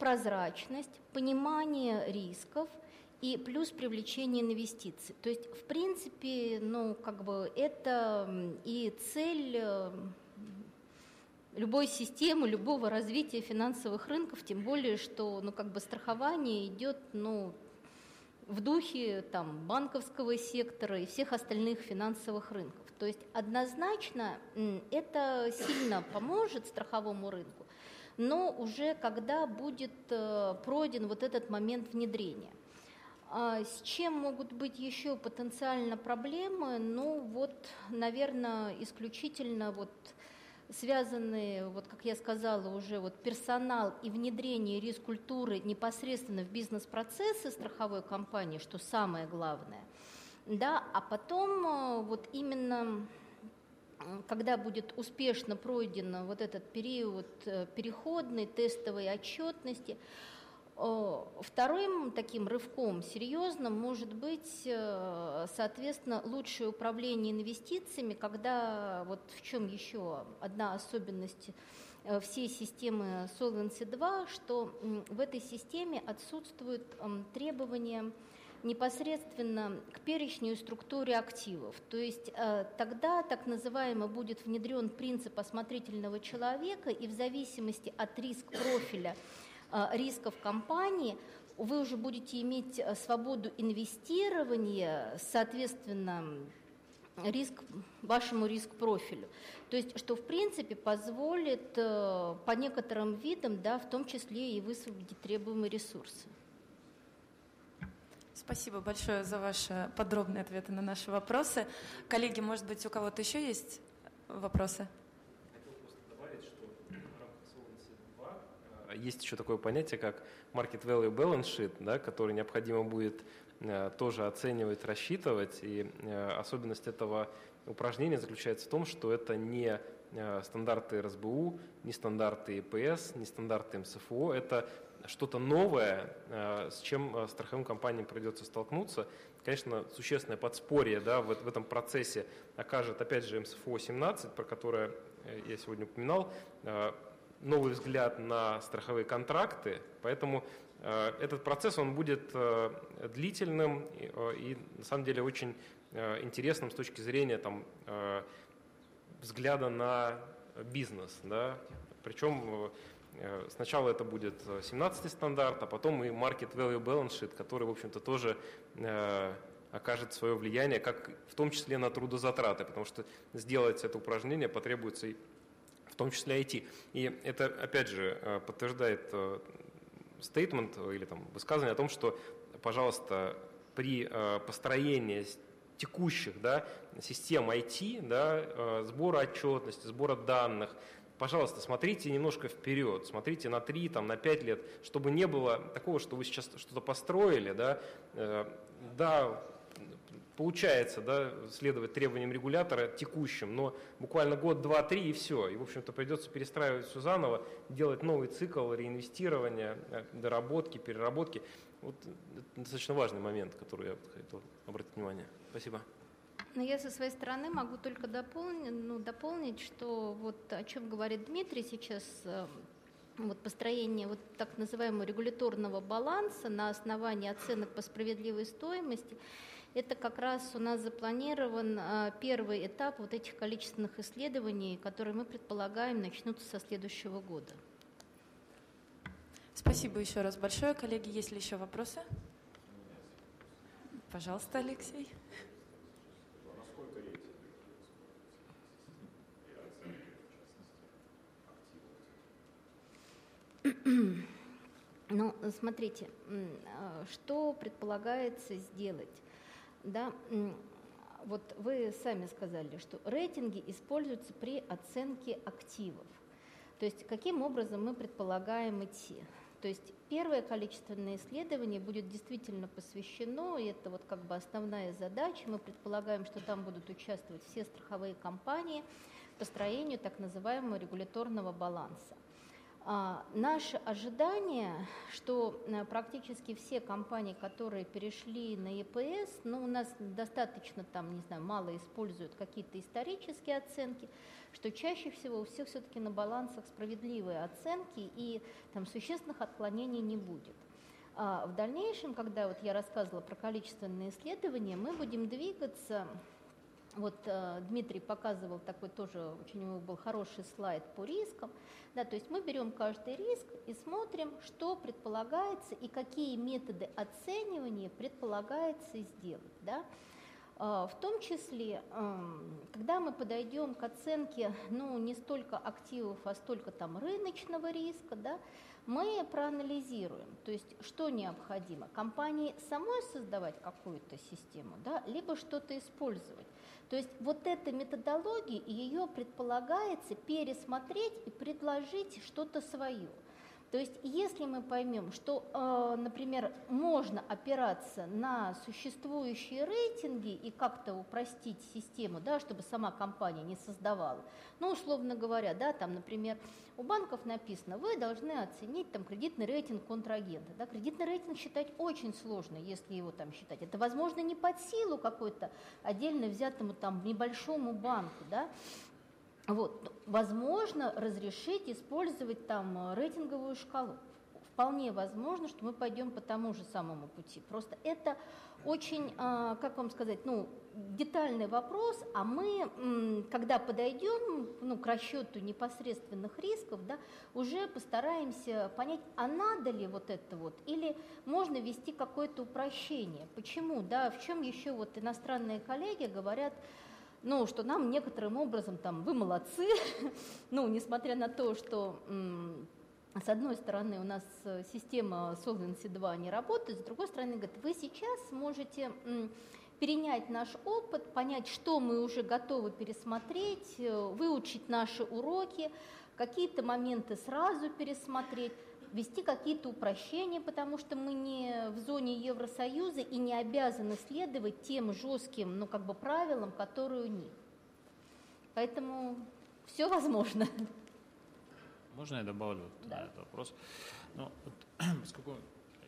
прозрачность, понимание рисков и плюс привлечение инвестиций. То есть, в принципе, это и цель любой системы, любого развития финансовых рынков, тем более, что страхование идет в духе банковского сектора и всех остальных финансовых рынков. То есть однозначно это сильно поможет страховому рынку, но уже когда будет пройден вот этот момент внедрения. С чем могут быть еще потенциально проблемы? Наверное, исключительно связанные, как я сказала уже, персонал и внедрение риск-культуры непосредственно в бизнес-процессы страховой компании, что самое главное. Да, а потом именно когда будет успешно пройден этот период переходной тестовой отчетности, вторым таким рывком серьезным может быть, соответственно, лучшее управление инвестициями, когда в чем еще одна особенность всей системы Solvency II, что в этой системе отсутствуют требования непосредственно к перечню и структуре активов. То есть тогда так называемо будет внедрен принцип осмотрительного человека, и в зависимости от риск-профиля рисков компании вы уже будете иметь свободу инвестирования, соответственно, вашему риск-профилю. То есть, что в принципе позволит по некоторым видам, да, в том числе и высвободить требуемые ресурсы. Спасибо большое за ваши подробные ответы на наши вопросы. Коллеги, может быть, у кого-то еще есть вопросы? Хотел просто добавить, что в рамках Solvency II есть еще такое понятие, как Market Value Balance Sheet, да, который необходимо будет тоже оценивать, рассчитывать. И особенность этого упражнения заключается в том, что это не стандарты РСБУ, не стандарты ЕПС, не стандарты МСФО. Это что-то новое, с чем страховым компаниям придется столкнуться. Конечно, существенное подспорье, да, в этом процессе окажет, опять же, МСФО-17, про которое я сегодня упоминал, новый взгляд на страховые контракты. Поэтому этот процесс, он будет длительным и на самом деле очень интересным с точки зрения взгляда на бизнес. Да. Причем сначала это будет 17-й стандарт, а потом и Market Value Balance Sheet, который, в общем-то, тоже окажет свое влияние, как в том числе на трудозатраты, потому что сделать это упражнение потребуется и в том числе IT. И это, опять же, подтверждает стейтмент или высказывание о том, что, пожалуйста, при построении текущих, да, систем IT, да, сбора отчетности, сбора данных, пожалуйста, смотрите немножко вперед, смотрите на 3, на 5 лет, чтобы не было такого, что вы сейчас что-то построили, да, получается, да, следовать требованиям регулятора текущим, но буквально год, 2, 3 и все. И, в общем-то, придется перестраивать все заново, делать новый цикл реинвестирования, доработки, переработки. Вот это достаточно важный момент, который я хотел обратить внимание. Спасибо. Но я со своей стороны могу только дополнить, что о чем говорит Дмитрий сейчас, построение так называемого регуляторного баланса на основании оценок по справедливой стоимости, это как раз у нас запланирован первый этап этих количественных исследований, которые мы предполагаем начнутся со следующего года. Спасибо еще раз большое. Коллеги, есть ли еще вопросы? Пожалуйста, Алексей. Смотрите, что предполагается сделать. Да, вы сами сказали, что рейтинги используются при оценке активов. То есть каким образом мы предполагаем идти? То есть первое количественное исследование будет действительно посвящено, и это основная задача. Мы предполагаем, что там будут участвовать все страховые компании по построению так называемого регуляторного баланса. Наше ожидание, что практически все компании, которые перешли на ЕПС, у нас достаточно там, не знаю, мало используют какие-то исторические оценки, что чаще всего у всех все-таки на балансах справедливые оценки и там существенных отклонений не будет. В дальнейшем, когда вот я рассказывала про количественные исследования, мы будем двигаться. Вот Дмитрий показывал такой тоже, очень у него был хороший слайд по рискам. Да, то есть мы берем каждый риск и смотрим, что предполагается и какие методы оценивания предполагается сделать. Да. В том числе, когда мы подойдем к оценке не столько активов, а столько там рыночного риска, да, мы проанализируем, то есть что необходимо, компании самой создавать какую-то систему, да, либо что-то использовать. То есть вот эта методология, ее предполагается пересмотреть и предложить что-то свое. То есть если мы поймем, что, например, можно опираться на существующие рейтинги и как-то упростить систему, да, чтобы сама компания не создавала, условно говоря, да, там, например, у банков написано, вы должны оценить там, кредитный рейтинг контрагента. Да, кредитный рейтинг считать очень сложно, если его там считать. Это, возможно, не под силу какой-то отдельно взятому там небольшому банку, да. Вот. Возможно разрешить использовать там рейтинговую шкалу. Вполне возможно, что мы пойдем по тому же самому пути. Просто это очень, как вам сказать, детальный вопрос, а мы, когда подойдем к расчету непосредственных рисков, да, уже постараемся понять, а надо ли вот это вот, или можно ввести какое-то упрощение. Почему? Да, в чем еще вот иностранные коллеги говорят, что нам некоторым образом там вы молодцы, несмотря на то, что с одной стороны у нас система Solvency 2 не работает, с другой стороны говорят, вы сейчас можете перенять наш опыт, понять, что мы уже готовы пересмотреть, выучить наши уроки, какие-то моменты сразу пересмотреть, ввести какие-то упрощения, потому что мы не в зоне Евросоюза и не обязаны следовать тем жестким, правилам, которые у них. Поэтому все возможно. Можно я добавлю да. на этот вопрос? Поскольку у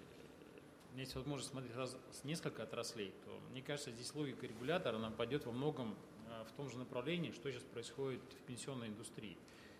меня есть возможность смотреть с несколько отраслей, то мне кажется, здесь логика регулятора она пойдет во многом в том же направлении, что сейчас происходит в пенсионной индустрии.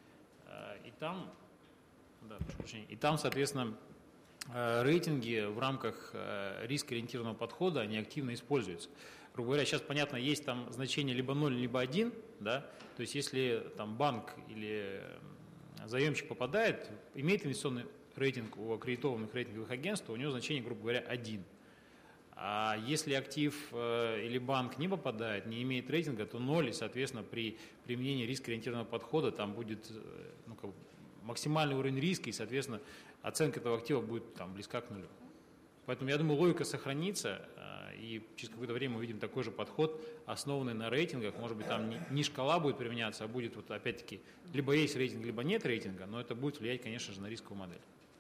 И там, соответственно, рейтинги в рамках рискоориентированного подхода, они активно используются. Грубо говоря, сейчас, понятно, есть там значение либо 0, либо 1, да, то есть если там банк или заемщик попадает, имеет инвестиционный рейтинг у аккредитованных рейтинговых агентств, то у него значение, грубо говоря, 1. А если актив или банк не попадает, не имеет рейтинга, то 0, и, соответственно, при применении рискоориентированного подхода там будет максимальный уровень риска, и, соответственно, оценка этого актива будет там близка к нулю. Поэтому, я думаю, логика сохранится, и через какое-то время мы увидим такой же подход, основанный на рейтингах. Может быть, там не шкала будет применяться, а будет, вот опять-таки, либо есть рейтинг, либо нет рейтинга, но это будет влиять, конечно же, на рисковую модель.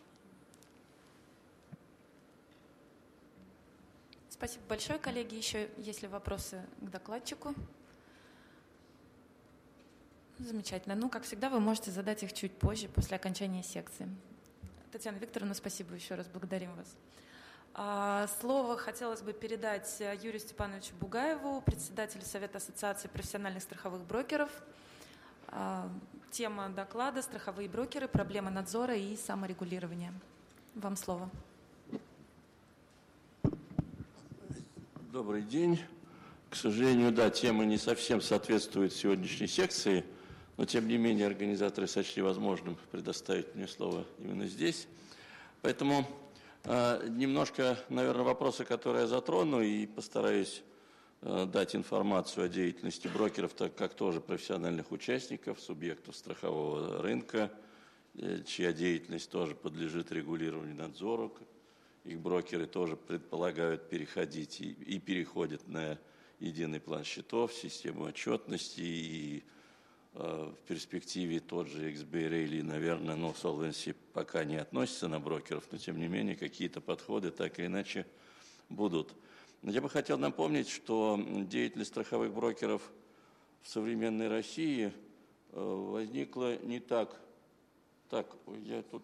Спасибо большое, коллеги. Еще есть ли вопросы к докладчику? Замечательно. Как всегда, вы можете задать их чуть позже, после окончания секции. Татьяна Викторовна, спасибо еще раз, благодарим вас. Слово хотелось бы передать Юрию Степановичу Бугаеву, председателю Совета Ассоциации профессиональных страховых брокеров. Тема доклада «Страховые брокеры. Проблемы надзора и саморегулирования». Вам слово. Добрый день. К сожалению, да, тема не совсем соответствует сегодняшней секции, но тем не менее организаторы сочли возможным предоставить мне слово именно здесь. Поэтому немножко, наверное, вопросы, которые я затрону, и постараюсь дать информацию о деятельности брокеров, так как тоже профессиональных участников, субъектов страхового рынка, чья деятельность тоже подлежит регулированию, надзору. Их брокеры тоже предполагают переходить и переходят на единый план счетов, систему отчетности, и в перспективе тот же XBRA или, наверное, Solvency пока не относится на брокеров, но тем не менее какие-то подходы так или иначе будут. Я бы хотел напомнить, что деятельность страховых брокеров в современной России возникла не так Так, я тут...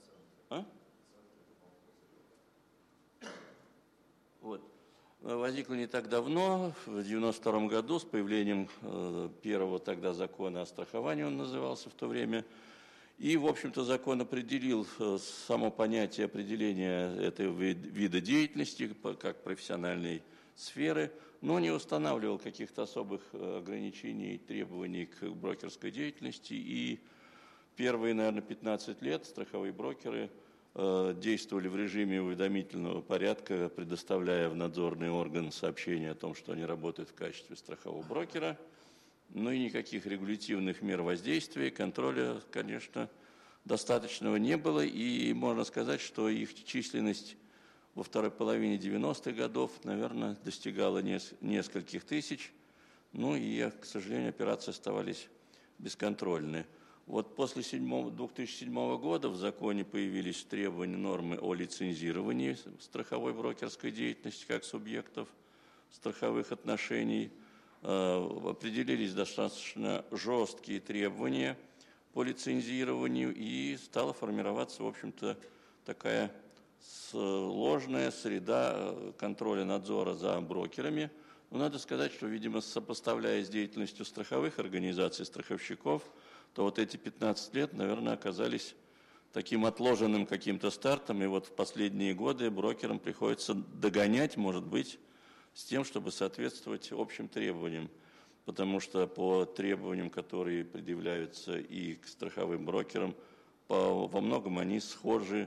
Вот. Возникло не так давно, в 1992 году, с появлением первого тогда закона о страховании, он назывался в то время. И, в общем-то, закон определил само понятие определения этого вида деятельности как профессиональной сферы, но не устанавливал каких-то особых ограничений и требований к брокерской деятельности. И первые, наверное, 15 лет страховые брокеры действовали в режиме уведомительного порядка, предоставляя в надзорный орган сообщение о том, что они работают в качестве страхового брокера. Ну и никаких регулятивных мер воздействия, контроля, конечно, достаточного не было. И можно сказать, что их численность во второй половине 90-х годов, наверное, достигала нескольких тысяч. Ну и, к сожалению, операции оставались бесконтрольны. Вот после 2007 года в законе появились требования, нормы о лицензировании страховой брокерской деятельности как субъектов страховых отношений. Определились достаточно жесткие требования по лицензированию, и стала формироваться, в общем-то, такая сложная среда контроля надзора за брокерами. Но надо сказать, что, видимо, сопоставляя с деятельностью страховых организаций, страховщиков, то вот эти 15 лет, наверное, оказались таким отложенным каким-то стартом, и вот в последние годы брокерам приходится догонять, может быть, с тем, чтобы соответствовать общим требованиям, потому что по требованиям, которые предъявляются и к страховым брокерам, во многом они схожи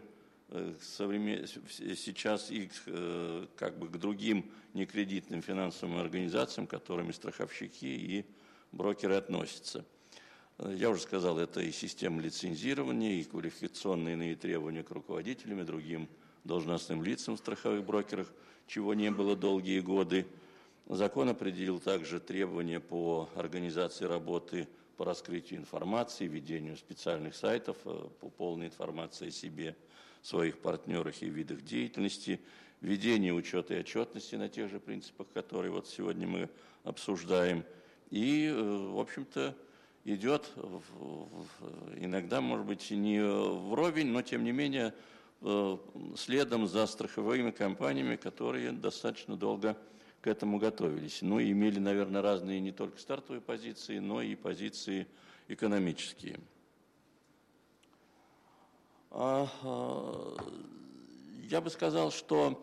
сейчас и как бы к другим некредитным финансовым организациям, к которыми страховщики и брокеры относятся. Я уже сказал, это и система лицензирования, и квалификационные иные требования к руководителям и другим должностным лицам в страховых брокерах, чего не было долгие годы. Закон определил также требования по организации работы, по раскрытию информации, ведению специальных сайтов, по полной информации о себе, своих партнерах и видах деятельности, ведение учета и отчетности на тех же принципах, которые вот сегодня мы обсуждаем. И, в общем-то, идет иногда, может быть, не вровень, но, тем не менее, следом за страховыми компаниями, которые достаточно долго к этому готовились. Ну и имели, наверное, разные не только стартовые позиции, но и позиции экономические. Я бы сказал, что,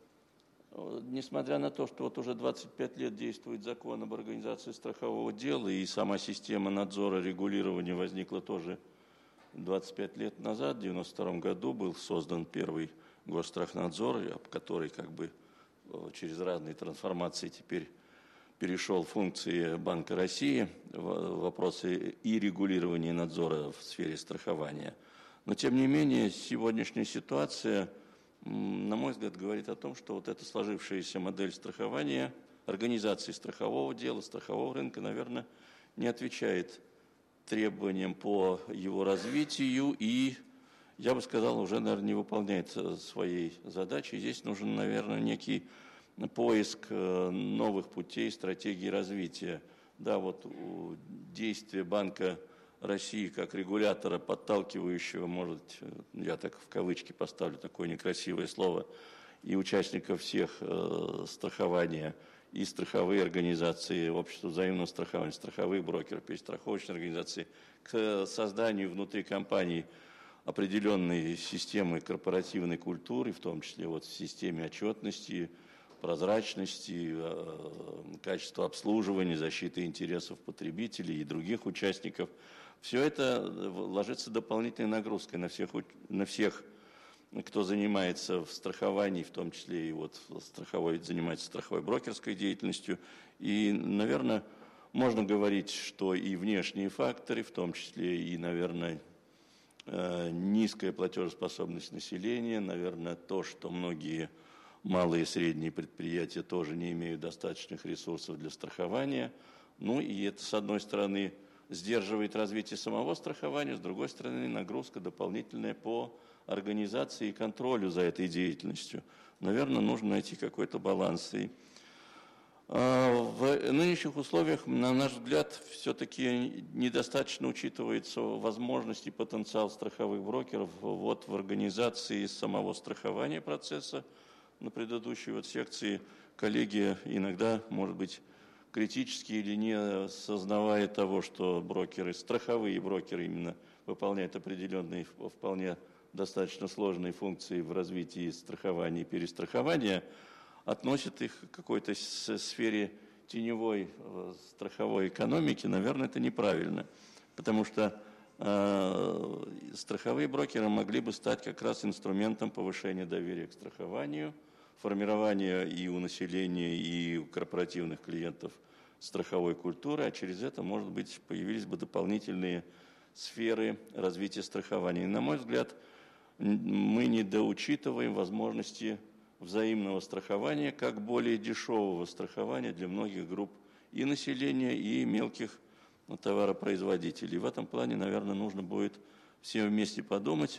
несмотря на то, что вот уже 25 лет действует закон об организации страхового дела, и сама система надзора, регулирования возникла тоже 25 лет назад, в 1992 году был создан первый Госстрахнадзор, который как бы через разные трансформации теперь перешел в функции Банка России, вопросы и регулирования и надзора в сфере страхования. Но, тем не менее, сегодняшняя ситуация, на мой взгляд, говорит о том, что вот эта сложившаяся модель страхования, организации страхового дела, страхового рынка, наверное, не отвечает требованиям по его развитию и, я бы сказал, уже, наверное, не выполняет своей задачи. Здесь нужен, наверное, некий поиск новых путей, стратегий развития. Да, вот действия Банка России как регулятора, подталкивающего, может, я так в кавычки поставлю такое некрасивое слово, и участников всех страхования, и страховые организации, общество взаимного страхования, страховые брокеры, перестраховочные организации, к созданию внутри компаний определенной системы корпоративной культуры, в том числе вот в системе отчетности, прозрачности, качества обслуживания, защиты интересов потребителей и других участников. Все это ложится дополнительной нагрузкой на всех, кто занимается в страховании, в том числе и вот занимается страховой брокерской деятельностью. И, наверное, можно говорить, что и внешние факторы, в том числе и, наверное, низкая платежеспособность населения, наверное, то, что многие малые и средние предприятия тоже не имеют достаточных ресурсов для страхования. Ну и это, с одной стороны, сдерживает развитие самого страхования, с другой стороны, нагрузка дополнительная по организации и контролю за этой деятельностью. Наверное, нужно найти какой-то баланс. И В нынешних условиях, на наш взгляд, все-таки недостаточно учитывается возможность и потенциал страховых брокеров вот в организации самого страхования процесса. На предыдущей секции коллеги иногда, может быть, критически или не осознавая того, что брокеры, страховые брокеры именно выполняют определенные, вполне достаточно сложные функции в развитии страхования и перестрахования, относят их к какой-то сфере теневой страховой экономики, наверное, это неправильно. Потому что страховые брокеры могли бы стать как раз инструментом повышения доверия к страхованию, формирования и у населения, и у корпоративных клиентов страховой культуры, а через это, может быть, появились бы дополнительные сферы развития страхования. И, на мой взгляд, мы недоучитываем возможности взаимного страхования как более дешевого страхования для многих групп и населения, и мелких товаропроизводителей. В этом плане, наверное, нужно будет всем вместе подумать.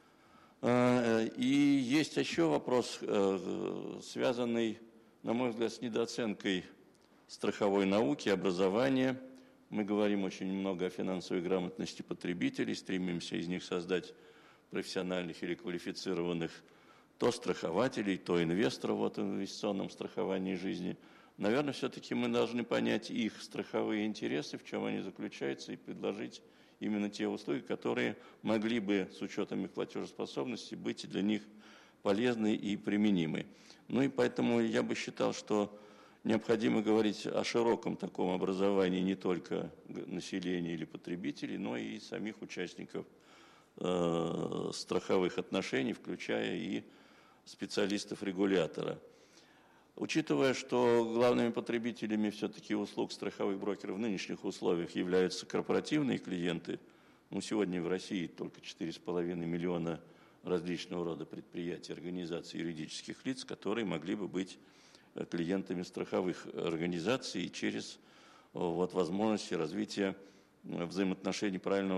И есть еще вопрос, связанный, на мой взгляд, с недооценкой страховой науки, образования. Мы говорим очень много о финансовой грамотности потребителей, стремимся из них создать профессиональных или квалифицированных то страхователей, то инвесторов в инвестиционном страховании жизни. Наверное, все-таки мы должны понять их страховые интересы, в чем они заключаются, и предложить именно те услуги, которые могли бы, с учетом их платежеспособности, быть для них полезны и применимы. Ну и поэтому я бы считал, что необходимо говорить о широком таком образовании не только населения или потребителей, но и самих участников страховых отношений, включая и специалистов-регулятора. Учитывая, что главными потребителями все-таки услуг страховых брокеров в нынешних условиях являются корпоративные клиенты, сегодня в России только 4,5 миллиона различного рода предприятий, организаций, юридических лиц, которые могли бы быть клиентами страховых организаций через возможности развития взаимоотношений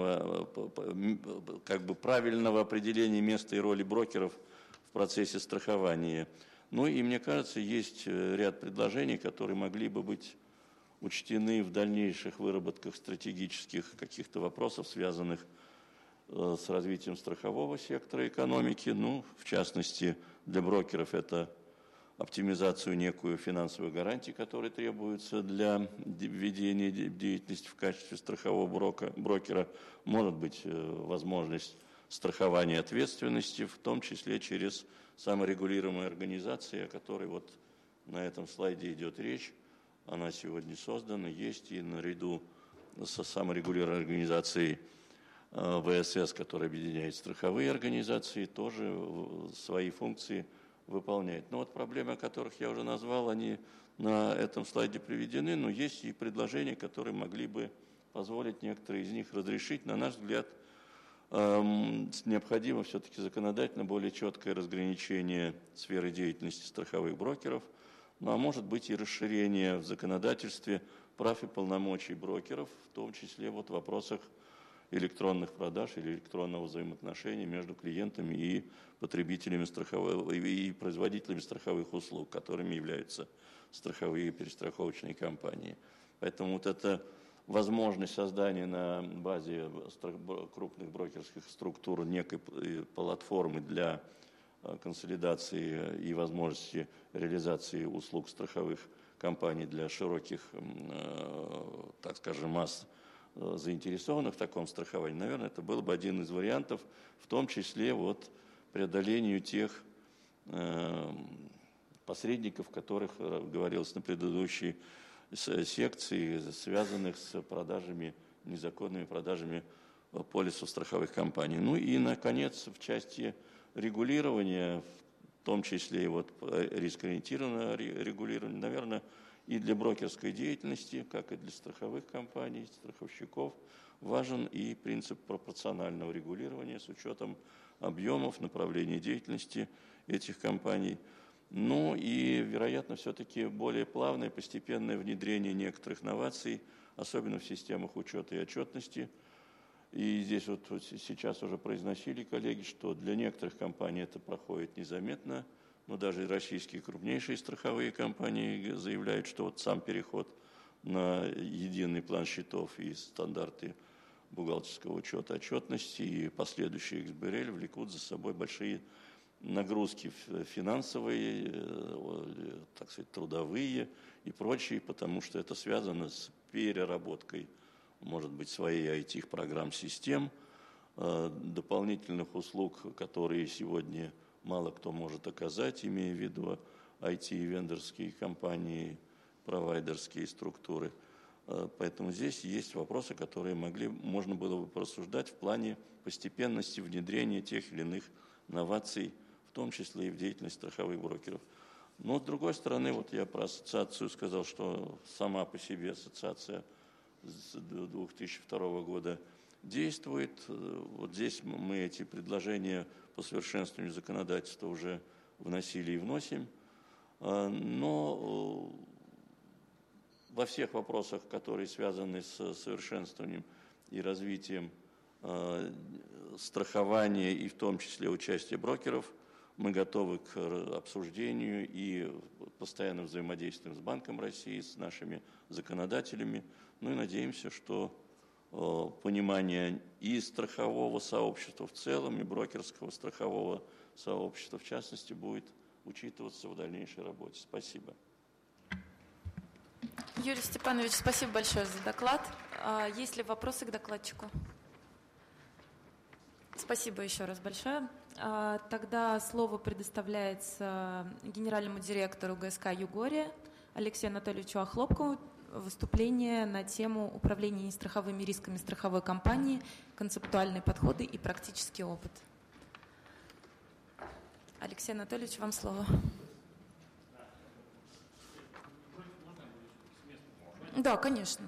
правильного определения места и роли брокеров в процессе страхования. Ну и мне кажется, есть ряд предложений, которые могли бы быть учтены в дальнейших выработках стратегических каких-то вопросов, связанных с развитием страхового сектора экономики. В частности, для брокеров это оптимизацию некую финансовой гарантии, которая требуется для ведения деятельности в качестве страхового брокера, может быть возможность страхования ответственности, в том числе через саморегулируемые организации, о которой на этом слайде идет речь. Она сегодня создана, есть и наряду со саморегулируемой организацией ВСС, которая объединяет страховые организации, тоже свои функции выполняет. Но проблемы, о которых я уже назвал, они на этом слайде приведены, но есть и предложения, которые могли бы позволить некоторые из них разрешить. На наш взгляд, необходимо все-таки законодательно более четкое разграничение сферы деятельности страховых брокеров, а может быть и расширение в законодательстве прав и полномочий брокеров, в том числе в вопросах электронных продаж или электронного взаимоотношения между клиентами и потребителями и производителями страховых услуг, которыми являются страховые и перестраховочные компании. Поэтому эта возможность создания на базе крупных брокерских структур некой платформы для консолидации и возможности реализации услуг страховых компаний для широких, так скажем, масс заинтересованных в таком страховании, наверное, это был бы один из вариантов, в том числе преодолению тех посредников, о которых говорилось на предыдущей секции, связанных с продажами, незаконными продажами полисов страховых компаний. И, наконец, в части регулирования, в том числе и рискоориентированного регулирования, наверное, и для брокерской деятельности, как и для страховых компаний, страховщиков, важен и принцип пропорционального регулирования с учетом объемов, направления деятельности этих компаний. И, вероятно, все-таки более плавное постепенное внедрение некоторых новаций, особенно в системах учета и отчетности. И здесь сейчас уже произносили коллеги, что для некоторых компаний это проходит незаметно, но даже и российские крупнейшие страховые компании заявляют, что вот сам переход на единый план счетов и стандарты бухгалтерского учета, отчетности и последующие XBRL влекут за собой большие нагрузки финансовые, так сказать, трудовые и прочие, потому что это связано с переработкой, может быть, своей IT-программ, систем, дополнительных услуг, которые сегодня мало кто может оказать, имея в виду IT-вендорские компании, провайдерские структуры. Поэтому здесь есть вопросы, которые можно было бы порассуждать в плане постепенности внедрения тех или иных новаций, в том числе и в деятельность страховых брокеров. Но, с другой стороны, вот я про ассоциацию сказал, что сама по себе ассоциация с 2002 года действует. Вот здесь мы эти предложения по совершенствованию законодательства уже вносили и вносим. Но во всех вопросах, которые связаны с совершенствованием и развитием страхования и в том числе участия брокеров, мы готовы к обсуждению и постоянно взаимодействуем с Банком России, с нашими законодателями. Ну и надеемся, что понимание и страхового сообщества в целом, и брокерского страхового сообщества в частности будет учитываться в дальнейшей работе. Спасибо. Юрий Степанович, спасибо большое за доклад. Есть ли вопросы к докладчику? Спасибо еще раз большое. Тогда слово предоставляется генеральному директору ГСК «Югория» Алексею Анатольевичу Охлопкову. Выступление на тему управления нестраховыми рисками страховой компании, концептуальные подходы и практический опыт. Алексей Анатольевич, вам слово. Да, конечно.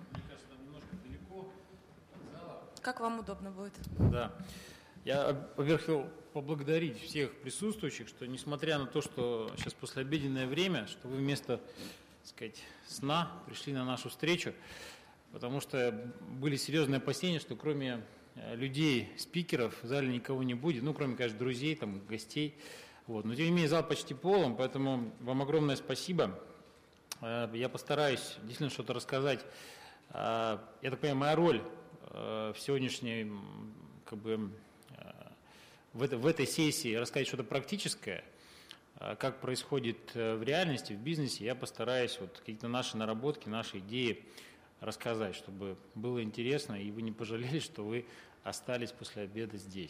Как вам удобно будет? Да. Я, во-первых, хотел поблагодарить всех присутствующих, что несмотря на то, что сейчас послеобеденное время, что вы вместо, так сказать, сна пришли на нашу встречу, потому что были серьезные опасения, что кроме людей, спикеров, в зале никого не будет, ну, кроме, конечно, друзей, там, гостей. Вот. Но, тем не менее, зал почти полон, поэтому вам огромное спасибо. Я постараюсь действительно что-то рассказать. Я так понимаю, моя роль в сегодняшней, как бы, в этой сессии рассказать что-то практическое, как происходит в реальности, в бизнесе. Я постараюсь вот какие-то наши наработки, наши идеи рассказать, чтобы было интересно, и вы не пожалели, что вы остались после обеда здесь.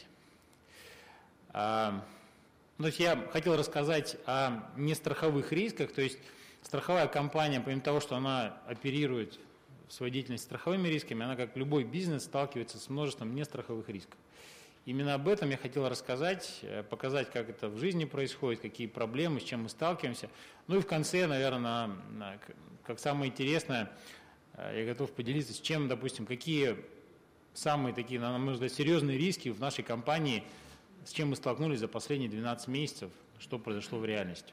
То есть я хотел рассказать о нестраховых рисках, то есть страховая компания, помимо того, что она оперирует в своей деятельности страховыми рисками, она, как любой бизнес, сталкивается с множеством нестраховых рисков. Именно об этом я хотел рассказать, показать, как это в жизни происходит, какие проблемы, с чем мы сталкиваемся. Ну и в конце, наверное, как самое интересное, я готов поделиться, с чем, допустим, какие самые такие, на мой взгляд, серьезные риски в нашей компании, с чем мы столкнулись за последние 12 месяцев, что произошло в реальности.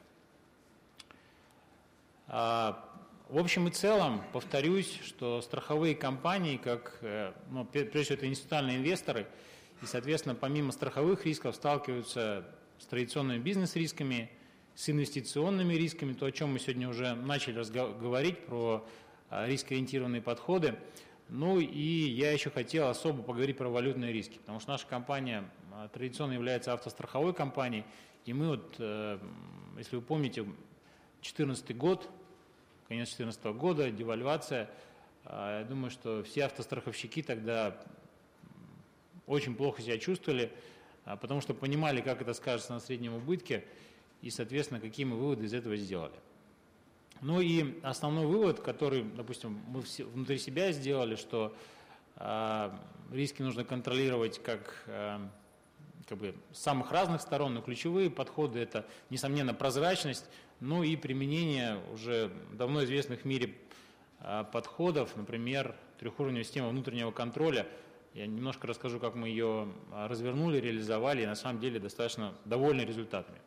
В общем и целом, повторюсь, что страховые компании, как, прежде всего, это институциональные инвесторы, и, соответственно, помимо страховых рисков сталкиваются с традиционными бизнес-рисками, с инвестиционными рисками, то, о чем мы сегодня уже начали говорить, про рискоориентированные подходы. Ну и я еще хотел особо поговорить про валютные риски, потому что наша компания традиционно является автостраховой компанией, и мы вот, если вы помните, 2014 год, конец 2014 года, девальвация, я думаю, что все автостраховщики тогда очень плохо себя чувствовали, потому что понимали, как это скажется на среднем убытке, и, соответственно, какие мы выводы из этого сделали. Ну и основной вывод, который, допустим, мы внутри себя сделали, что риски нужно контролировать как бы с самых разных сторон, но ключевые подходы – это, несомненно, прозрачность, ну и применение уже давно известных в мире подходов, например, трехуровневая система внутреннего контроля. Я немножко расскажу, как мы ее развернули, реализовали, и на самом деле достаточно довольны результатами.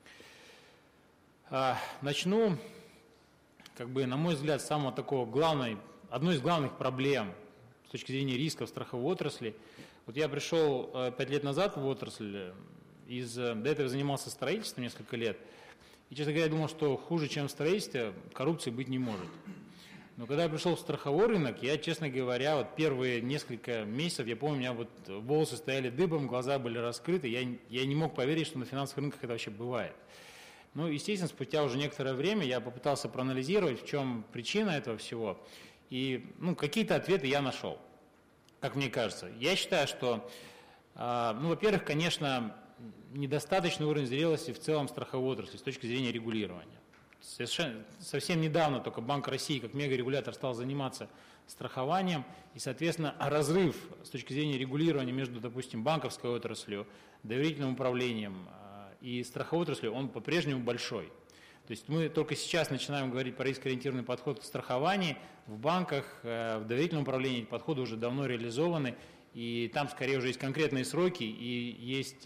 Начну, как бы, на мой взгляд, с самого такого одной из главных проблем с точки зрения рисков страховой отрасли. Вот я пришел 5 лет назад в отрасль, до этого занимался строительством несколько лет, И, честно говоря, я думал, что хуже, чем в строительстве, коррупции быть не может. Но когда я пришел в страховой рынок, я, честно говоря, вот первые несколько месяцев, я помню, у меня вот волосы стояли дыбом, глаза были раскрыты, я не мог поверить, что на финансовых рынках это вообще бывает. Ну, естественно, спустя уже некоторое время я попытался проанализировать, в чем причина этого всего, и какие-то ответы я нашел, как мне кажется. Я считаю, что, во-первых, конечно, недостаточный уровень зрелости в целом страховой отрасли с точки зрения регулирования. Совсем недавно только Банк России как мегарегулятор стал заниматься страхованием, и, соответственно, разрыв с точки зрения регулирования между, допустим, банковской отраслью, доверительным управлением и страховой отраслью, он по-прежнему большой. То есть мы только сейчас начинаем говорить про рискоориентированный подход к страхованию. В банках, в доверительном управлении эти подходы уже давно реализованы, и там скорее уже есть конкретные сроки и есть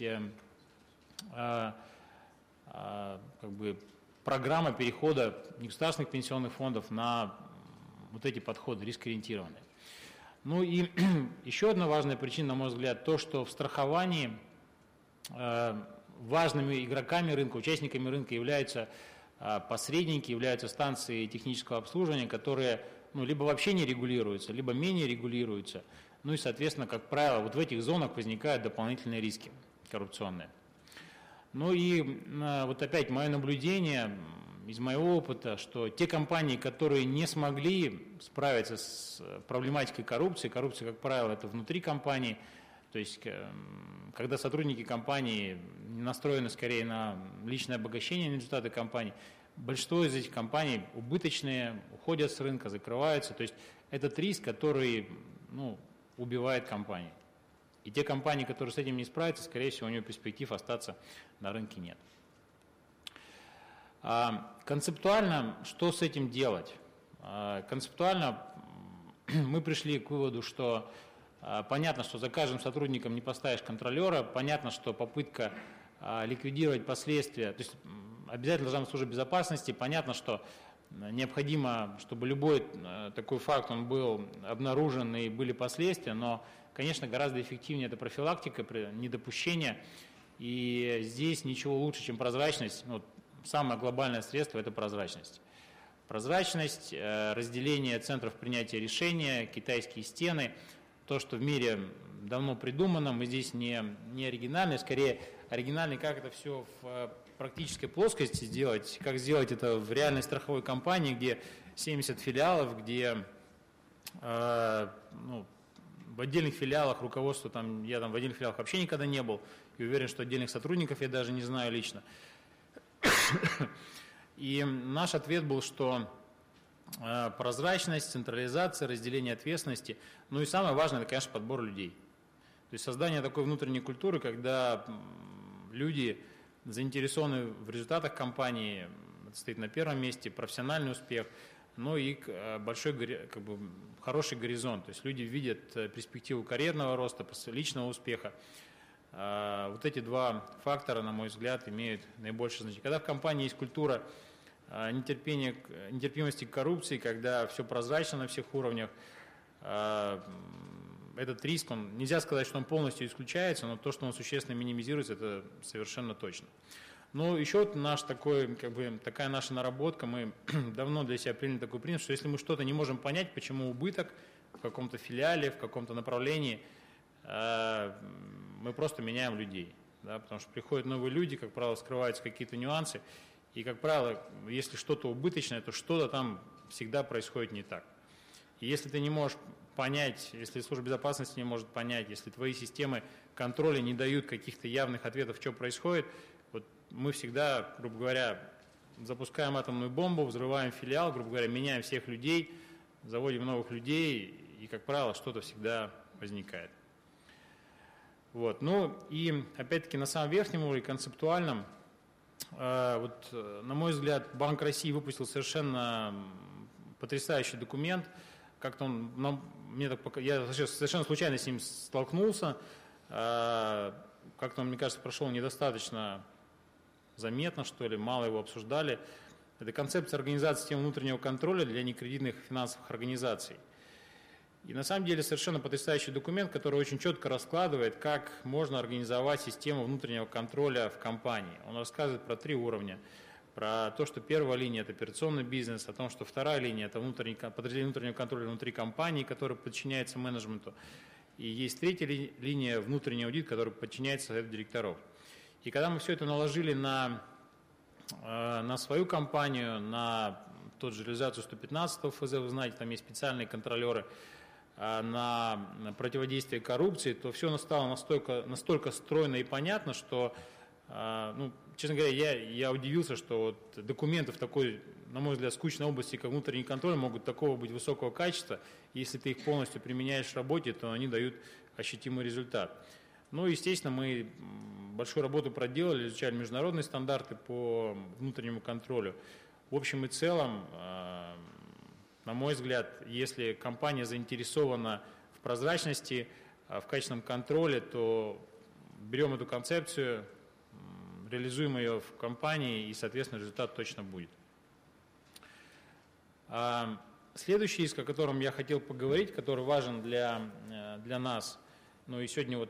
программа перехода негосударственных пенсионных фондов на вот эти подходы рискоориентированные. Ну и еще одна важная причина, на мой взгляд, то, что в страховании важными игроками рынка, участниками рынка являются посредники, являются станции технического обслуживания, которые либо вообще не регулируются, либо менее регулируются. Ну и, соответственно, как правило, вот в этих зонах возникают дополнительные риски коррупционные. Ну и вот опять мое наблюдение из моего опыта, что те компании, которые не смогли справиться с проблематикой коррупции, коррупция, как правило, это внутри компании, то есть когда сотрудники компании настроены скорее на личное обогащение, на результаты компании, большинство из этих компаний убыточные, уходят с рынка, закрываются, то есть этот риск, который убивает компании. И те компании, которые с этим не справятся, скорее всего, у него перспектив остаться на рынке нет. Концептуально, что с этим делать? Концептуально мы пришли к выводу, что понятно, что за каждым сотрудником не поставишь контролера, понятно, что попытка ликвидировать последствия, то есть обязательно должна быть служба безопасности, понятно, что необходимо, чтобы любой такой факт он был обнаружен и были последствия, но, конечно, гораздо эффективнее это профилактика, недопущение, и здесь ничего лучше, чем прозрачность. Самое глобальное средство – это прозрачность. Прозрачность, разделение центров принятия решения, китайские стены, то, что в мире давно придумано, мы здесь не оригинальны, скорее оригинальны, как это все в практической плоскости сделать, как сделать это в реальной страховой компании, где 70 филиалов, где в отдельных филиалах руководство, я в отдельных филиалах вообще никогда не был, и уверен, что отдельных сотрудников я даже не знаю лично. И наш ответ был, что прозрачность, централизация, разделение ответственности, и самое важное, это, конечно, подбор людей. То есть создание такой внутренней культуры, когда люди заинтересованы в результатах компании, это стоит на первом месте, профессиональный успех, и большой, хороший горизонт. То есть люди видят перспективу карьерного роста, личного успеха. Вот эти два фактора, на мой взгляд, имеют наибольшее значение. Когда в компании есть культура нетерпимости к коррупции, когда все прозрачно на всех уровнях, этот риск, нельзя сказать, что он полностью исключается, но то, что он существенно минимизируется, это совершенно точно. Еще такая наша наработка, мы давно для себя приняли такой принцип, что если мы что-то не можем понять, почему убыток в каком-то филиале, в каком-то направлении, мы просто меняем людей, потому что приходят новые люди, как правило, скрываются какие-то нюансы, и, как правило, если что-то убыточное, то что-то там всегда происходит не так. И если ты не можешь понять, если служба безопасности не может понять, если твои системы контроля не дают каких-то явных ответов, что происходит, мы всегда, грубо говоря, запускаем атомную бомбу, взрываем филиал, грубо говоря, меняем всех людей, заводим новых людей, и, как правило, что-то всегда возникает. И опять-таки на самом верхнем уровне, концептуальном, на мой взгляд, Банк России выпустил совершенно потрясающий документ. Я совершенно случайно с ним столкнулся, как-то он, мне кажется, прошел недостаточно заметно, мало его обсуждали. Это концепция организации системы внутреннего контроля для некредитных финансовых организаций. И на самом деле совершенно потрясающий документ, который очень четко раскладывает, как можно организовать систему внутреннего контроля в компании. Он рассказывает про 3 уровня. про то, что первая линия – это операционный бизнес, о том, что вторая линия – это подразделение внутреннего контроля внутри компании, которая подчиняется менеджменту. И есть третья линия – внутренний аудит, который подчиняется совету директоров. И когда мы все это наложили на свою компанию, на тот же реализацию 115-го ФЗ, вы знаете, там есть специальные контролеры, на противодействие коррупции, то все стало настолько стройно и понятно, что, честно говоря, я удивился, что вот документы в такой, на мой взгляд, скучной области, как внутренний контроль, могут такого быть высокого качества. Если ты их полностью применяешь в работе, то они дают ощутимый результат. Естественно, мы большую работу проделали, изучали международные стандарты по внутреннему контролю. В общем и целом, на мой взгляд, если компания заинтересована в прозрачности, в качественном контроле, то берем эту концепцию, реализуем ее в компании, и, соответственно, результат точно будет. Следующий риск, о котором я хотел поговорить, который важен для нас, и сегодня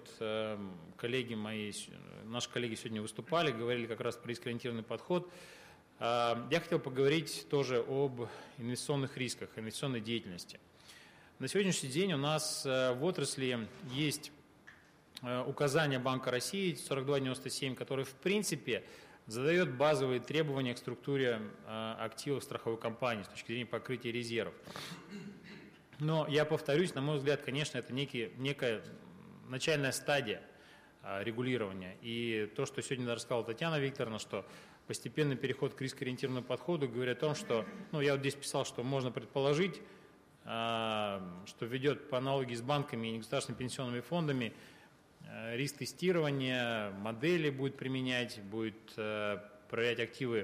наши коллеги сегодня выступали, говорили как раз про рискоориентированный подход. Я хотел поговорить тоже об инвестиционных рисках, инвестиционной деятельности. На сегодняшний день у нас в отрасли есть указание Банка России 4297, которое в принципе задает базовые требования к структуре активов страховой компании с точки зрения покрытия резервов. Но я повторюсь, на мой взгляд, конечно, это некая начальная стадия регулирования. И то, что сегодня рассказала Татьяна Викторовна, что постепенный переход к рискоориентированному подходу говорит о том, что, я вот здесь писал, что можно предположить, что ведет по аналогии с банками и негосударственными пенсионными фондами риск тестирования, модели будет применять, будет проверять активы,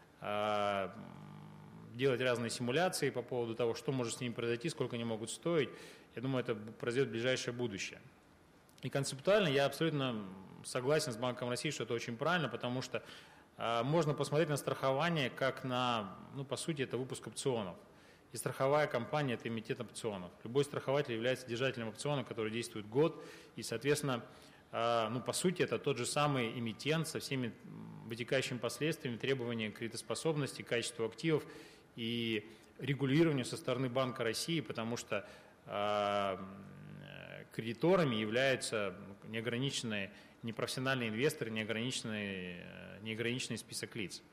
делать разные симуляции по поводу того, что может с ними произойти, сколько они могут стоить. Я думаю, это произойдет в ближайшее будущее. И концептуально я абсолютно согласен с Банком России, что это очень правильно, потому что можно посмотреть на страхование как на, по сути, это выпуск опционов. И страховая компания – это эмитент опционов. Любой страхователь является держателем опциона, который действует год. И, соответственно, по сути, это тот же самый эмитент со всеми вытекающими последствиями, требования кредитоспособности, качества активов и регулированию со стороны Банка России, потому что кредиторами являются неограниченные непрофессиональные инвесторы, неограниченный список лиц.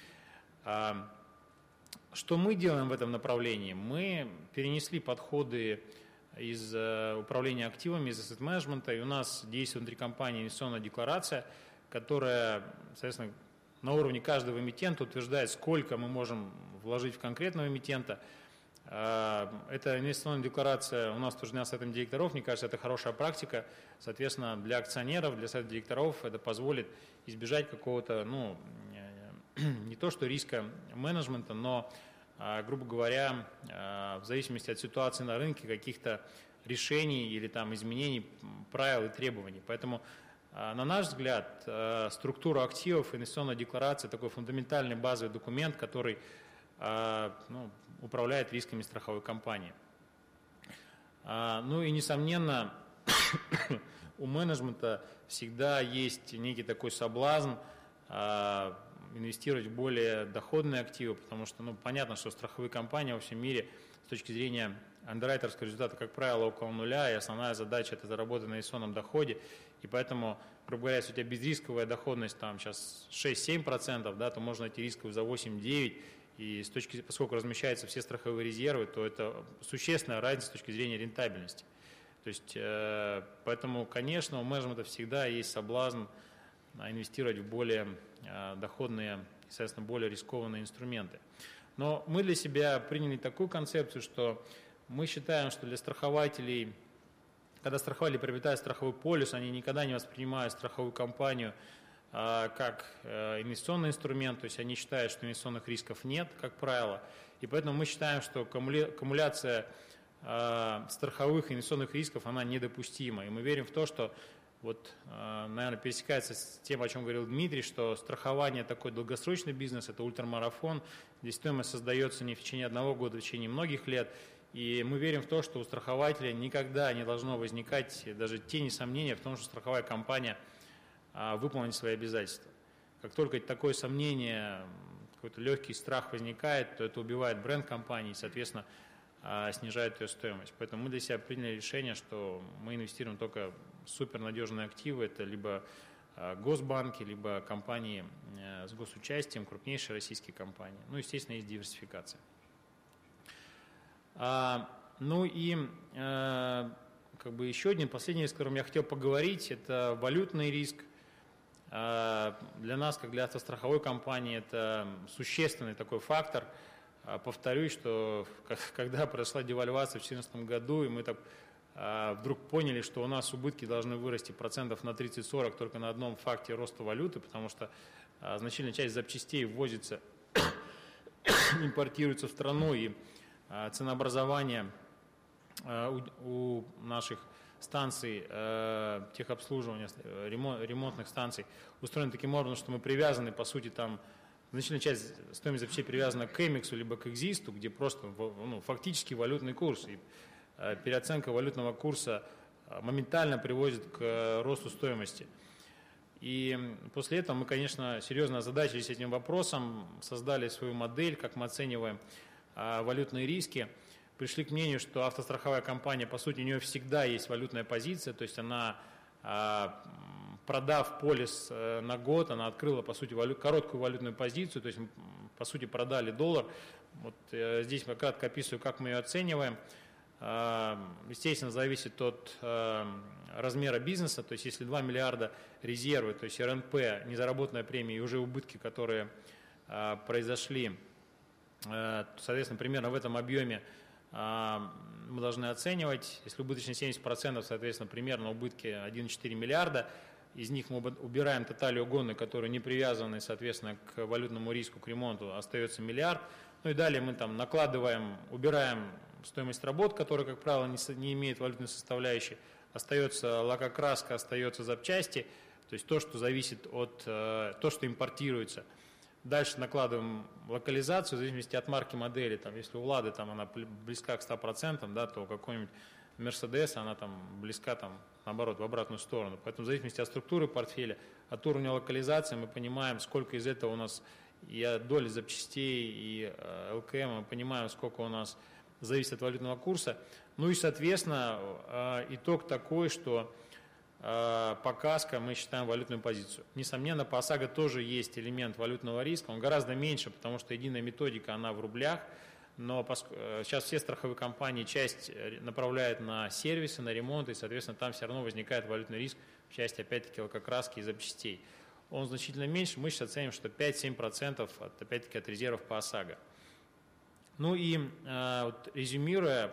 Что мы делаем в этом направлении? Мы перенесли подходы из управления активами, из ассет-менеджмента, и у нас действует внутри компании инвестиционная декларация, которая, соответственно, на уровне каждого эмитента утверждает, сколько мы можем вложить в конкретного эмитента. Эта инвестиционная декларация у нас утверждена советом директоров, мне кажется, это хорошая практика. Соответственно, для акционеров, для совета директоров это позволит избежать какого-то, не то что риска менеджмента, но, грубо говоря, в зависимости от ситуации на рынке, каких-то решений или изменений правил и требований. Поэтому, на наш взгляд, структура активов, инвестиционная декларация – такой фундаментальный базовый документ, который управляет рисками страховой компании. И, несомненно, у менеджмента всегда есть некий такой соблазн инвестировать в более доходные активы, потому что, понятно, что страховые компании во всем мире с точки зрения андеррайтерского результата, как правило, около нуля, и основная задача – это заработать на инвестиционном доходе, и поэтому, грубо говоря, если у тебя безрисковая доходность сейчас 6-7%, то можно найти рисковую за 8-9%, и поскольку размещаются все страховые резервы, то это существенная разница с точки зрения рентабельности. То есть, поэтому, конечно, у менеджмента всегда есть соблазн инвестировать в более доходные, соответственно, более рискованные инструменты. Но мы для себя приняли такую концепцию, что мы считаем, что для страхователей, когда страхователи приобретают страховой полис, они никогда не воспринимают страховую компанию как инвестиционный инструмент, то есть они считают, что инвестиционных рисков нет, как правило, и поэтому мы считаем, что аккумуляция страховых инвестиционных рисков, она недопустима, и мы верим в то, что наверное, пересекается с тем, о чем говорил Дмитрий, что страхование такой долгосрочный бизнес, это ультрамарафон, здесь стоимость создается не в течение одного года, а в течение многих лет, и мы верим в то, что у страхователя никогда не должно возникать даже тени сомнения в том, что страховая компания выполнить свои обязательства. Как только такое сомнение какой-то легкий страх возникает, то это убивает бренд компании, соответственно, снижает ее стоимость. Поэтому мы для себя приняли решение, что мы инвестируем только в супернадежные активы, это либо госбанки, либо компании с госучастием, крупнейшие российские компании. Ну, естественно, есть диверсификация. Ну и как бы еще один, последний риск, о котором я хотел поговорить, это валютный риск. Для нас, как для автостраховой компании, это существенный такой фактор. Повторюсь, что когда произошла девальвация в 2014 году, и мы так вдруг поняли, что у нас убытки должны вырасти процентов на 30-40 только на одном факте роста валюты, потому что значительная часть запчастей ввозится, импортируется в страну, и ценообразование у наших станций техобслуживания, ремонтных станций устроено таким образом, что мы привязаны, по сути, там значительная часть стоимости запчастей привязана к Эмиксу либо к Экзисту, где просто фактически валютный курс. И переоценка валютного курса моментально приводит к росту стоимости. И после этого мы, конечно, серьезно озадачились этим вопросом, создали свою модель, как мы оцениваем валютные риски. Пришли к мнению, что автостраховая компания, по сути, у нее всегда есть валютная позиция, то есть она, продав полис на год, она открыла, по сути, короткую валютную позицию, то есть мы, по сути, продали доллар. Вот здесь я кратко описываю, как мы ее оцениваем. Естественно, зависит от размера бизнеса, то есть если 2 миллиарда резервы, то есть РНП, незаработанная премия и уже убытки, которые произошли, соответственно, примерно в этом объеме мы должны оценивать. Если убыточность 70%, соответственно, примерно убытки 1,4 миллиарда. Из них мы убираем тотали угоны, которые не привязаны, соответственно, к валютному риску, к ремонту, остается миллиард. Ну и далее мы там накладываем, убираем стоимость работ, которая, как правило, не имеет валютной составляющей. Остается лакокраска, остается запчасти, то есть то, что зависит от, то, что импортируется. Дальше накладываем локализацию в зависимости от марки модели. Там, если у Лады там, она близка к 100%, да, то у какой-нибудь Мерседес она там близка, там, наоборот, в обратную сторону. Поэтому в зависимости от структуры портфеля, от уровня локализации мы понимаем, сколько из этого у нас и от доли запчастей, и ЛКМ, мы понимаем, сколько у нас зависит от валютного курса. Ну и, соответственно, итог такой, что по КАСКО мы считаем валютную позицию. Несомненно, по ОСАГО тоже есть элемент валютного риска, он гораздо меньше, потому что единая методика, она в рублях, но сейчас все страховые компании часть направляют на сервисы, на ремонт, и, соответственно, там все равно возникает валютный риск в части, опять-таки, лакокраски и запчастей. Он значительно меньше, мы сейчас оценим, что 5-7% опять-таки от резервов по ОСАГО. Ну и вот, резюмируя,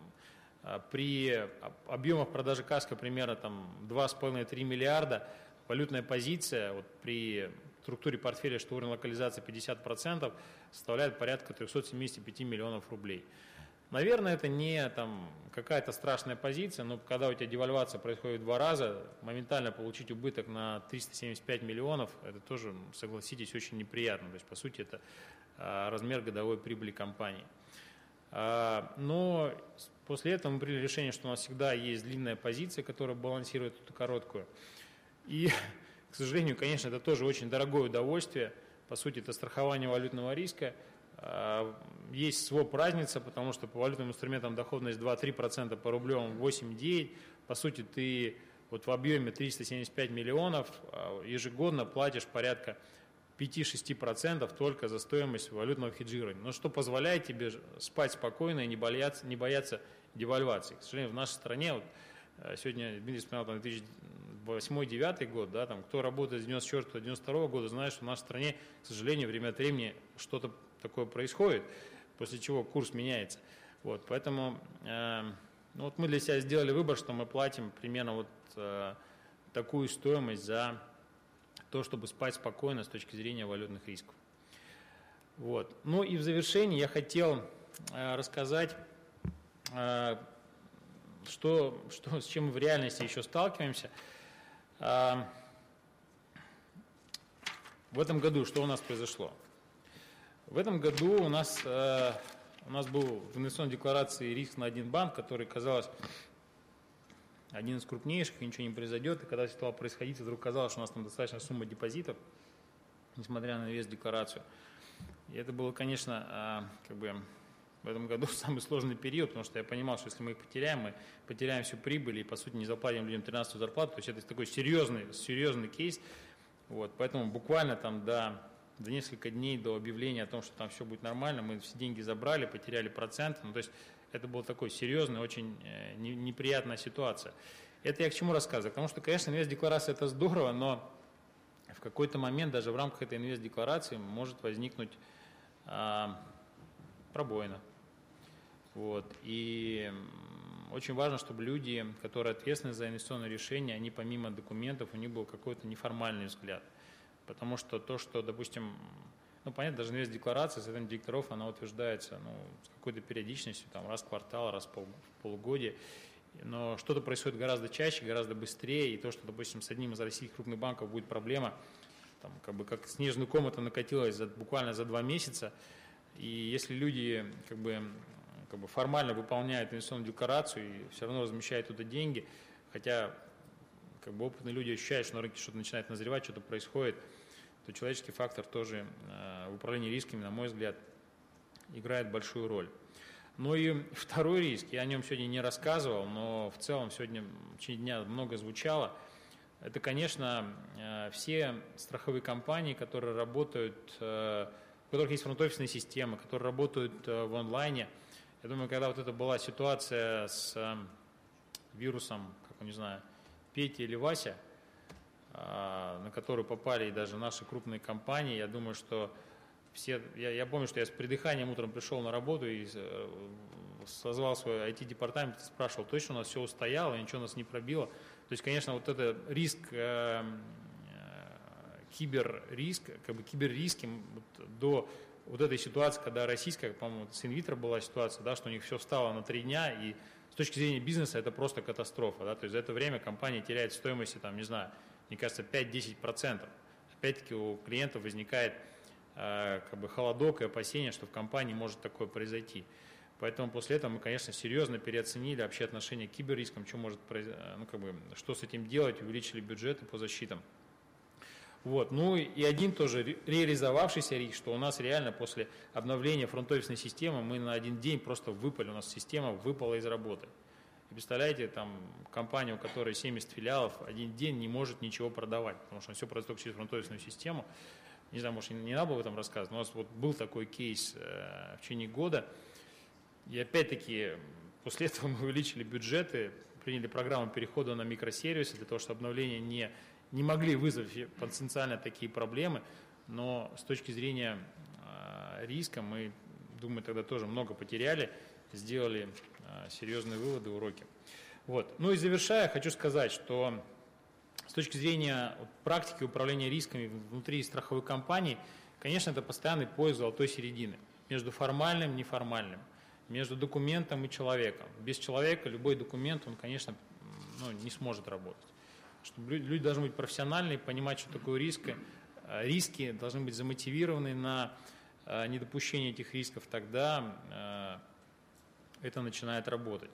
при объемах продажи КАСКО примерно 2,5-3 миллиарда, валютная позиция вот, при структуре портфеля, что уровень локализации 50%, составляет порядка 375 миллионов рублей. Наверное, это не какая-то страшная позиция, но когда у тебя девальвация происходит 2 раза, моментально получить убыток на 375 миллионов, это тоже, согласитесь, очень неприятно. То есть, по сути, это размер годовой прибыли компании. Но после этого мы приняли решение, что у нас всегда есть длинная позиция, которая балансирует эту короткую. И, к сожалению, конечно, это тоже очень дорогое удовольствие. По сути, это страхование валютного риска. Есть своп-разница, потому что по валютным инструментам доходность 2-3%, по рублевым 8-9%. По сути, ты вот в объеме 375 миллионов ежегодно платишь порядка 5-6% только за стоимость валютного хеджирования. Но что позволяет тебе спать спокойно и не бояться девальвации. К сожалению, в нашей стране, вот, сегодня Дмитрий вспоминал 2008-2009 год, да, кто работает с 1994-1992 года, знает, что в нашей стране, к сожалению, время от времени что-то такое происходит, после чего курс меняется. Вот, поэтому вот мы для себя сделали выбор, что мы платим примерно вот такую стоимость за то, чтобы спать спокойно с точки зрения валютных рисков. Вот. Ну и в завершении я хотел рассказать, с чем мы в реальности еще сталкиваемся. В этом году что у нас произошло? В этом году у нас был в инвестиционной декларации риск на один банк, который, казалось, один из крупнейших, и ничего не произойдет. И когда все стало происходить, вдруг казалось, что у нас там достаточно сумма депозитов, несмотря на вес декларацию. И это было, конечно, как бы в этом году самый сложный период, потому что я понимал, что если мы их потеряем, мы потеряем всю прибыль и, по сути, не заплатим людям 13-ю зарплату. То есть это такой серьезный кейс. Вот, поэтому буквально там за несколько дней до объявления о том, что там все будет нормально, мы все деньги забрали, потеряли проценты. Ну, то есть это была такой серьезная, очень неприятная ситуация. Это я к чему рассказываю? Потому что, конечно, инвест-декларация – это здорово, но в какой-то момент даже в рамках этой инвест-декларации может возникнуть пробоина. Вот. И очень важно, чтобы люди, которые ответственны за инвестиционные решения, они помимо документов, у них был какой-то неформальный взгляд. Потому что то, что, допустим, понятно, даже инвест-декларация с этим директоров, она утверждается с какой-то периодичностью, там, раз в квартал, раз в полугодие. Но что-то происходит гораздо чаще, гораздо быстрее, и то, что, допустим, с одним из российских крупных банков будет проблема, там, как снежный ком это накатилось буквально за 2 месяца, и если люди как бы формально выполняют инвестиционную декларацию и все равно размещают туда деньги, хотя опытные люди ощущают, что на рынке что-то начинает назревать, что-то происходит, то человеческий фактор тоже в управлении рисками, на мой взгляд, играет большую роль. Ну и второй риск, я о нем сегодня не рассказывал, но в целом сегодня в течение дня много звучало. Это, конечно, все страховые компании, которые работают, у которых есть фронт-офисные системы, которые работают в онлайне. Я думаю, когда вот это была ситуация с вирусом, не знаю, Петя или Вася, на которую попали даже наши крупные компании, я думаю, что все, я помню, что я с придыханием утром пришел на работу и созвал свой IT-департамент и спрашивал, точно у нас все устояло, ничего нас не пробило. То есть, конечно, вот это риск, киберриски до вот этой ситуации, когда российская, по-моему, с инвитро была ситуация, да, что у них все встало на 3 дня, и с точки зрения бизнеса это просто катастрофа. Да, то есть за это время компания теряет в стоимости, там, не знаю, мне кажется, 5-10%. Опять-таки у клиентов возникает холодок и опасение, что в компании может такое произойти. Поэтому после этого мы, конечно, серьезно переоценили вообще отношение к киберрискам, что может что с этим делать, увеличили бюджеты по защитам. Вот. Ну и один тоже реализовавшийся риск, что у нас реально после обновления фронт-офисной системы мы на один день просто выпали, у нас система выпала из работы. И представляете, там компания, у которой 70 филиалов, один день не может ничего продавать, потому что все продает только через фронт-офисную систему. Не знаю, может, не надо об этом рассказывать, но у нас вот был такой кейс в течение года. И опять-таки после этого мы увеличили бюджеты, приняли программу перехода на микросервисы для того, чтобы обновления не могли вызвать потенциально такие проблемы. Но с точки зрения риска мы, думаю, тогда тоже много потеряли, сделали серьезные выводы, уроки. Вот. Ну и завершая, хочу сказать, что с точки зрения практики управления рисками внутри страховой компании, конечно, это постоянный поиск золотой середины между формальным и неформальным, между документом и человеком. Без человека любой документ, он, конечно, не сможет работать. Люди должны быть профессиональны, понимать, что такое риски. Риски должны быть замотивированы на недопущение этих рисков, тогда это начинает работать.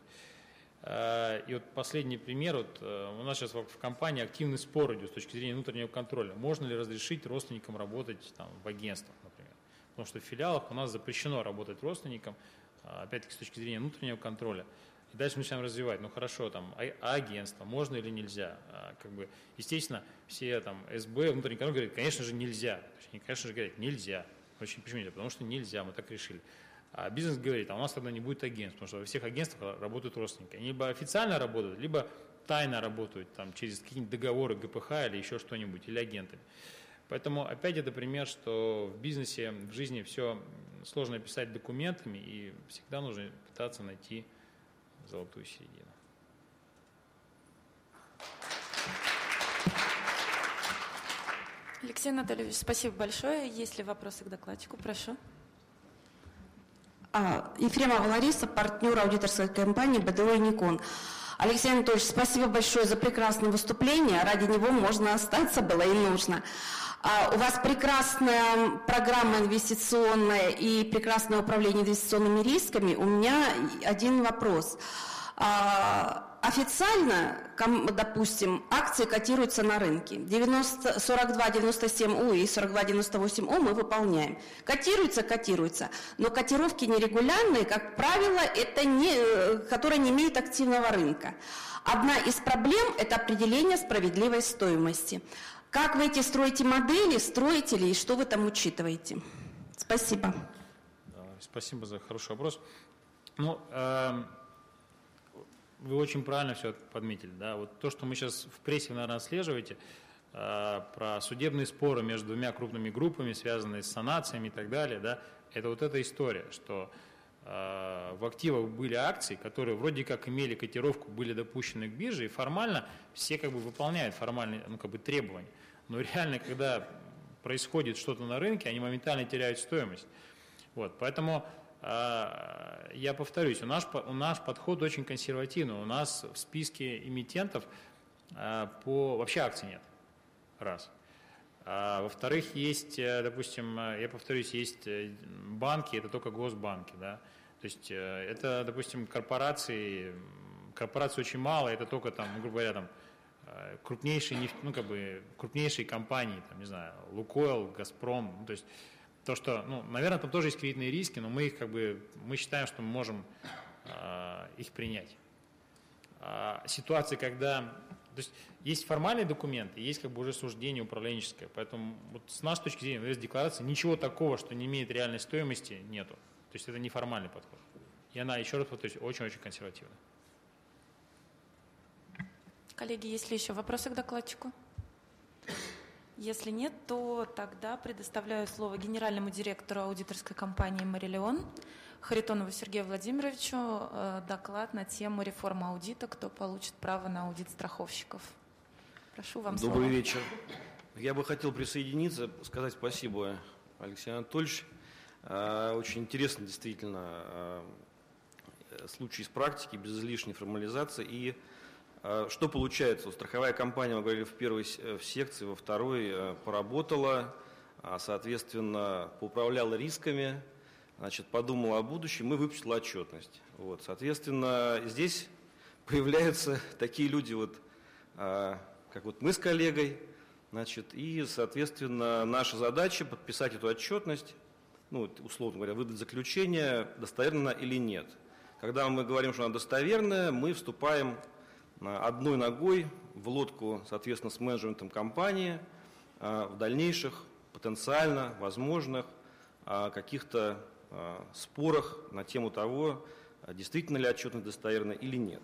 И вот последний пример, у нас сейчас в компании активный спор идет с точки зрения внутреннего контроля. Можно ли разрешить родственникам работать в агентствах, например? Потому что в филиалах у нас запрещено работать родственникам, опять-таки с точки зрения внутреннего контроля. И дальше мы начинаем развивать, агентство, можно или нельзя? Естественно, все СБ, внутренний контроль говорят, конечно же, нельзя. Они, конечно же, говорят, нельзя. Почему нельзя? Потому что нельзя, мы так решили. А бизнес говорит, у нас тогда не будет агентств, потому что во всех агентствах работают родственники. Они либо официально работают, либо тайно работают через какие-нибудь договоры ГПХ или еще что-нибудь, или агентами. Поэтому опять это пример, что в бизнесе, в жизни все сложно описать документами, и всегда нужно пытаться найти золотую середину. Алексей Анатольевич, спасибо большое. Есть ли вопросы к докладчику? Прошу. Ефремова Лариса, партнер аудиторской компании БДО и Никон. Алексей Анатольевич, спасибо большое за прекрасное выступление. Ради него можно остаться было и нужно. У вас прекрасная программа инвестиционная и прекрасное управление инвестиционными рисками. У меня один вопрос. Официально, допустим, акции котируются на рынке. 42.97У и 42.98У мы выполняем. Котируются. Но котировки нерегулярные, как правило, это которые не имеют активного рынка. Одна из проблем – это определение справедливой стоимости. Как вы эти строите модели, строите ли и что вы там учитываете? Спасибо. Спасибо за хороший вопрос. Ну, вы очень правильно все подметили. Да? Вот то, что мы сейчас в прессе, наверное, отслеживаете, про судебные споры между двумя крупными группами, связанные с санациями и так далее, да, это вот эта история, что в активах были акции, которые вроде как имели котировку, были допущены к бирже, и формально все как бы выполняют формальные требования. Но реально, когда происходит что-то на рынке, они моментально теряют стоимость. Вот, поэтому я повторюсь, у нас подход очень консервативный. У нас в списке эмитентов вообще акций нет. Раз. Во-вторых, есть, допустим, я повторюсь, есть банки, это только госбанки, да. То есть это, допустим, корпораций очень мало, это только там, грубо говоря, там крупнейшие, крупнейшие компании, там, не знаю, Лукойл, Газпром, то есть то, что, наверное, там тоже есть кредитные риски, но мы их мы считаем, что мы можем их принять. Ситуации, когда, то есть есть формальные документы, есть уже суждение управленческое, поэтому вот с нашей точки зрения, из декларации ничего такого, что не имеет реальной стоимости, нету. То есть это неформальный подход. И она, еще раз повторюсь, очень-очень консервативна. Коллеги, есть ли еще вопросы к докладчику? Если нет, то тогда предоставляю слово генеральному директору аудиторской компании «Марилеон» Харитонову Сергею Владимировичу. Доклад на тему реформы аудита, кто получит право на аудит страховщиков. Прошу, вам слово. Добрый вечер. Я бы хотел присоединиться, сказать спасибо, Алексей Анатольевич. Очень интересно действительно случай из практики, без излишней формализации. И что получается? Страховая компания, мы говорили в первой секции, во второй поработала, соответственно, поуправляла рисками, подумала о будущем и выпустила отчетность. Вот, соответственно, здесь появляются такие люди, как мы с коллегой, и, соответственно, наша задача подписать эту отчетность, условно говоря, выдать заключение, достоверно или нет. Когда мы говорим, что она достоверная, мы вступаем одной ногой в лодку, соответственно, с менеджментом компании в дальнейших потенциально возможных каких-то спорах на тему того, действительно ли отчетность достоверна или нет.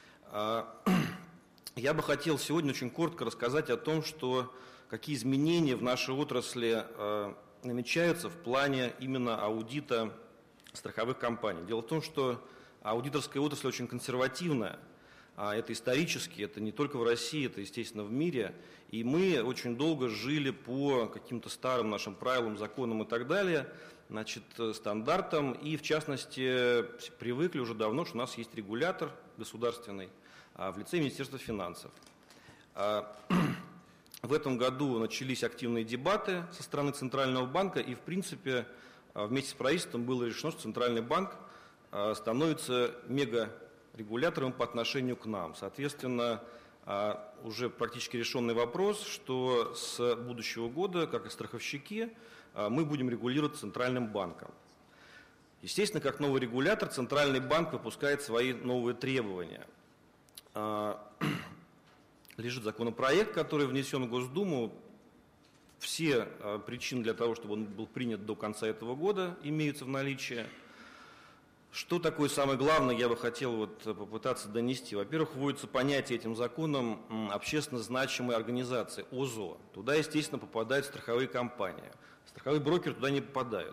Я бы хотел сегодня очень коротко рассказать о том, какие изменения в нашей отрасли намечаются в плане именно аудита страховых компаний. Дело в том, что аудиторская отрасль очень консервативная. Это исторически, это не только в России, это, естественно, в мире. И мы очень долго жили по каким-то старым нашим правилам, законам и так далее, стандартам. И, в частности, привыкли уже давно, что у нас есть регулятор государственный в лице Министерства финансов. В этом году начались активные дебаты со стороны Центрального банка. И, в принципе, вместе с правительством было решено, что Центральный банк становится регулятором по отношению к нам. Соответственно, уже практически решенный вопрос, что с будущего года, как и страховщики, мы будем регулировать Центральным банком. Естественно, как новый регулятор, Центральный банк выпускает свои новые требования. Лежит законопроект, который внесен в Госдуму. Все причины для того, чтобы он был принят до конца этого года, имеются в наличии. Что такое самое главное, я бы хотел попытаться донести. Во-первых, вводится понятие этим законом общественно значимой организации, ОЗО. Туда, естественно, попадают страховые компании. Страховые брокеры туда не попадают.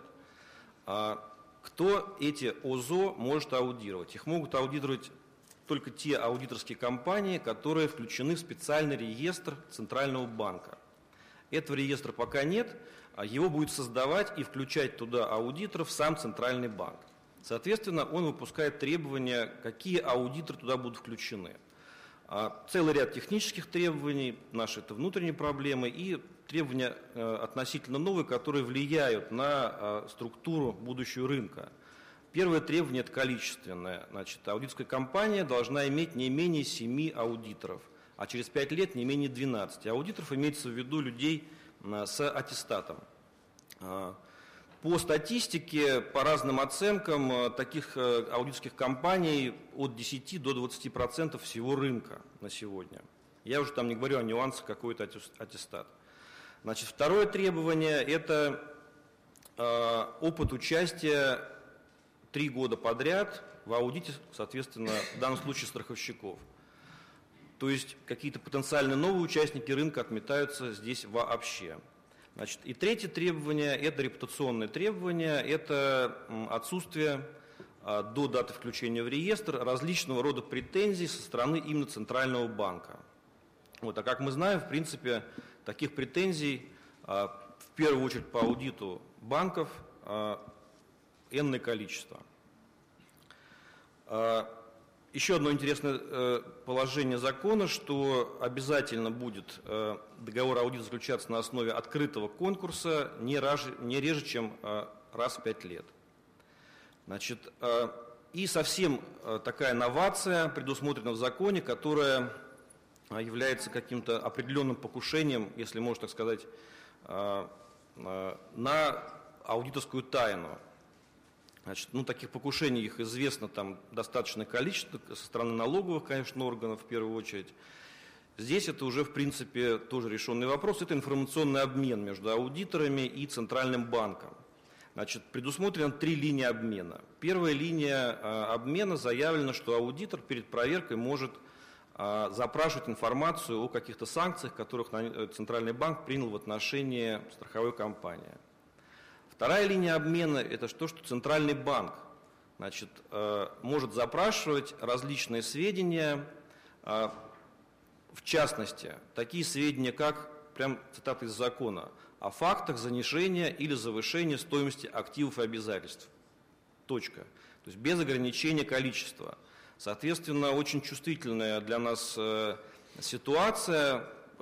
Кто эти ОЗО может аудировать? Их могут аудировать только те аудиторские компании, которые включены в специальный реестр Центрального банка. Этого реестра пока нет, его будет создавать и включать туда аудиторов сам Центральный банк. Соответственно, он выпускает требования, какие аудиторы туда будут включены. Целый ряд технических требований, наши это внутренние проблемы, и требования относительно новые, которые влияют на структуру будущего рынка. Первое требование – это количественное. Значит, аудиторская компания должна иметь не менее 7 аудиторов, а через 5 лет не менее 12. Аудиторов имеется в виду людей с аттестатом. По статистике, по разным оценкам, таких аудиторских компаний от 10 до 20% всего рынка на сегодня. Я уже там не говорю о нюансах, какой это аттестат. Значит, второе требование – это опыт участия 3 года подряд в аудите, соответственно, в данном случае страховщиков. То есть какие-то потенциально новые участники рынка отметаются здесь вообще. Значит, и третье требование – это репутационное требование, это отсутствие до даты включения в реестр различного рода претензий со стороны именно Центрального банка. Вот, а как мы знаем, в принципе, таких претензий в первую очередь по аудиту банков энное количество. Еще одно интересное положение закона, что обязательно будет договор аудита заключаться на основе открытого конкурса не реже, чем раз в 5 лет. Значит, и совсем такая новация предусмотрена в законе, которая является каким-то определенным покушением, если можно так сказать, на аудиторскую тайну. Значит, таких покушений их известно там достаточное количество, со стороны налоговых, конечно, органов в первую очередь. Здесь это уже, в принципе, тоже решенный вопрос. Это информационный обмен между аудиторами и Центральным банком. Значит, предусмотрено 3 линии обмена. Первая линия обмена заявлено, что аудитор перед проверкой может запрашивать информацию о каких-то санкциях, которых Центральный банк принял в отношении страховой компании. Вторая линия обмена – это то, что Центральный банк, значит, может запрашивать различные сведения, в частности, такие сведения, как, прям цитата из закона, о фактах занижения или завышения стоимости активов и обязательств. Точка. То есть без ограничения количества. Соответственно, очень чувствительная для нас ситуация,